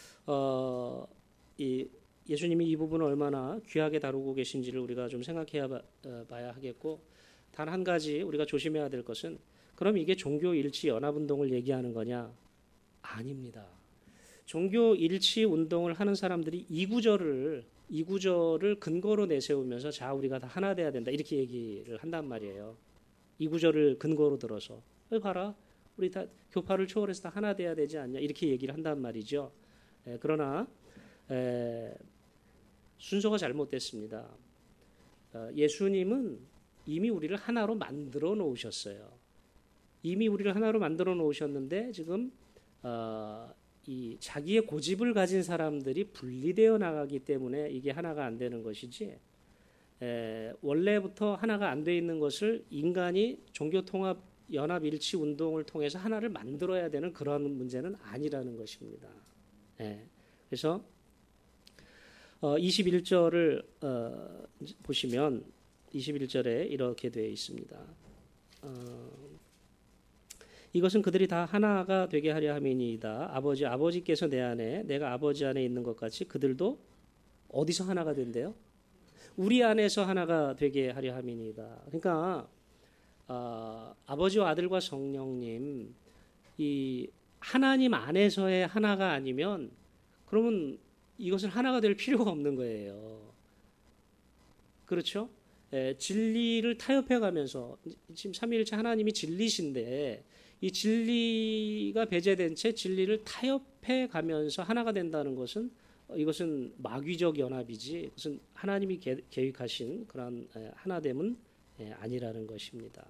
어, 이 예수님이 이 부분을 얼마나 귀하게 다루고 계신지를 우리가 좀 생각해야 봐, 어, 봐야 하겠고, 단 한 가지 우리가 조심해야 될 것은, 그럼 이게 종교 일치 연합 운동을 얘기하는 거냐? 아닙니다. 종교 일치 운동을 하는 사람들이 이 구절을 이 구절을 근거로 내세우면서 자 우리가 다 하나 돼야 된다 이렇게 얘기를 한단 말이에요. 이 구절을 근거로 들어서 봐라 우리 다 교파를 초월해서 다 하나 돼야 되지 않냐 이렇게 얘기를 한단 말이죠. 에, 그러나 에, 순서가 잘못됐습니다. 어, 예수님은 이미 우리를 하나로 만들어 놓으셨어요. 이미 우리를 하나로 만들어 놓으셨는데 지금 어, 이 자기의 고집을 가진 사람들이 분리되어 나가기 때문에 이게 하나가 안 되는 것이지, 에, 원래부터 하나가 안 돼 있는 것을 인간이 종교통합 연합일치 운동을 통해서 하나를 만들어야 되는 그런 문제는 아니라는 것입니다. 에, 그래서 어, 이십일 절을 어, 보시면 이십일 절에 이렇게 되어 있습니다. 어, 이것은 그들이 다 하나가 되게 하려 함이니이다. 아버지, 아버지께서 내 안에, 내가 아버지 안에 있는 것 같이 그들도 어디서 하나가 된대요? 우리 안에서 하나가 되게 하려 함이니이다. 그러니까 어, 아버지와 아들과 성령님, 이 하나님 안에서의 하나가 아니면 그러면 이것은 하나가 될 필요가 없는 거예요. 그렇죠? 예, 진리를 타협해 가면서 지금 삼위일체 하나님이 진리신데 이 진리가 배제된 채 진리를 타협해 가면서 하나가 된다는 것은 이것은 마귀적 연합이지 이것은 하나님이 계획하신 그런 하나됨은 아니라는 것입니다.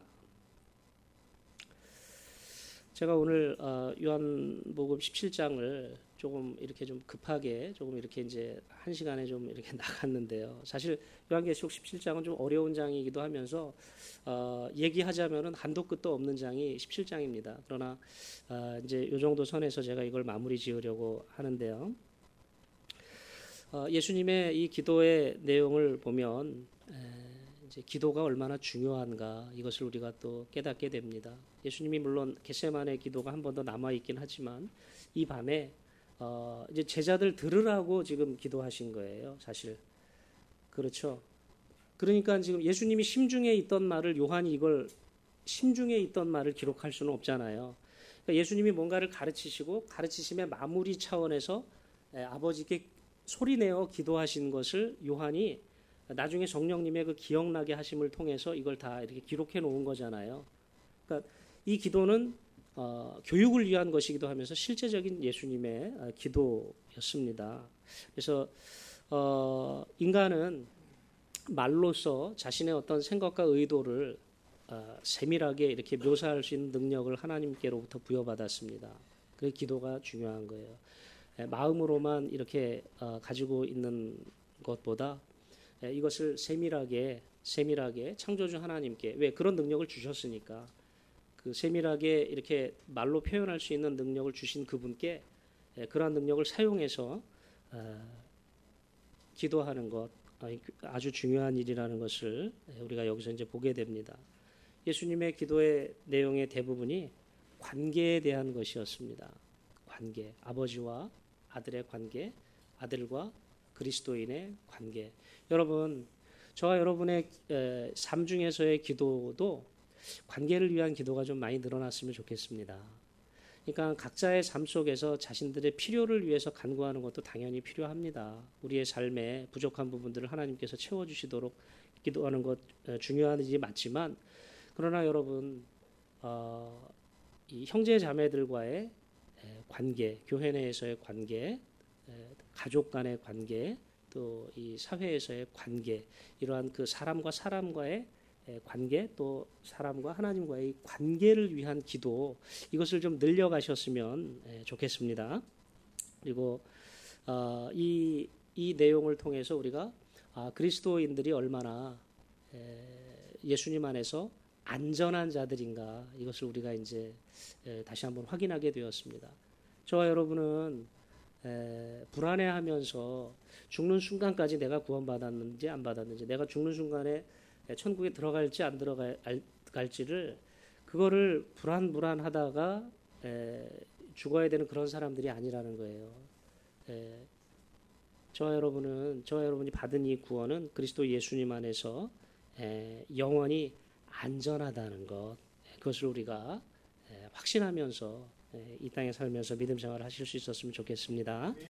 제가 오늘 요한복음 십칠 장을 조금 이렇게 좀 급하게 조금 이렇게 이제 한 시간에 좀 이렇게 나갔는데요. 사실 요한계시록 십칠 장은 좀 어려운 장이기도 하면서 어, 얘기하자면은 한도 끝도 없는 장이 십칠 장입니다. 그러나 어, 이제 요 정도 선에서 제가 이걸 마무리 지으려고 하는데요. 어, 예수님의 이 기도의 내용을 보면 에, 이제 기도가 얼마나 중요한가 이것을 우리가 또 깨닫게 됩니다. 예수님이 물론 겟세마네 기도가 한 번 더 남아 있긴 하지만 이 밤에 어, 이제 제자들 들으라고 지금 기도하신 거예요, 사실. 그렇죠. 그러니까 지금 예수님이 심중에 있던 말을 요한이 이걸 심중에 있던 말을 기록할 수는 없잖아요. 그러니까 예수님이 뭔가를 가르치시고 가르치심의 마무리 차원에서 아버지께 소리내어 기도하신 것을 요한이 나중에 성령님의 그 기억나게 하심을 통해서 이걸 다 이렇게 기록해 놓은 거잖아요. 그러니까 이 기도는 어, 교육을 위한 것이기도 하면서 실제적인 예수님의 어, 기도였습니다. 그래서 어, 인간은 말로써 자신의 어떤 생각과 의도를 어, 세밀하게 이렇게 묘사할 수 있는 능력을 하나님께로부터 부여받았습니다. 그 기도가 중요한 거예요. 에, 마음으로만 이렇게 어, 가지고 있는 것보다 에, 이것을 세밀하게 세밀하게 창조주 하나님께 왜 그런 능력을 주셨으니까 그 세밀하게 이렇게 말로 표현할 수 있는 능력을 주신 그분께 에, 그러한 능력을 사용해서 어, 기도하는 것 아주 중요한 일이라는 것을 우리가 여기서 이제 보게 됩니다. 예수님의 기도의 내용의 대부분이 관계에 대한 것이었습니다. 관계, 아버지와 아들의 관계, 아들과 그리스도인의 관계. 여러분, 저와 여러분의 삶 중에서의 기도도 관계를 위한 기도가 좀 많이 늘어났으면 좋겠습니다. 그러니까 각자의 삶 속에서 자신들의 필요를 위해서 간구하는 것도 당연히 필요합니다. 우리의 삶에 부족한 부분들을 하나님께서 채워주시도록 기도하는 것 중요한 일이 맞지만 그러나 여러분 어, 이 형제 자매들과의 관계, 교회 내에서의 관계, 가족 간의 관계, 또 이 사회에서의 관계, 이러한 그 사람과 사람과의 관계, 또 사람과 하나님과의 관계를 위한 기도, 이것을 좀 늘려가셨으면 좋겠습니다. 그리고 어, 이, 이 내용을 통해서 우리가 아, 그리스도인들이 얼마나 예수님 안에서 안전한 자들인가, 이것을 우리가 이제 다시 한번 확인하게 되었습니다. 저와 여러분은 에, 불안해하면서 죽는 순간까지 내가 구원받았는지 안 받았는지, 내가 죽는 순간에 천국에 들어갈지 안 들어갈지를 그거를 불안불안하다가 에, 죽어야 되는 그런 사람들이 아니라는 거예요. 에, 저와 여러분은 저와 여러분이 받은 이 구원은 그리스도 예수님 안에서 에, 영원히 안전하다는 것, 그것을 우리가 에, 확신하면서 에, 이 땅에 살면서 믿음 생활을 하실 수 있었으면 좋겠습니다.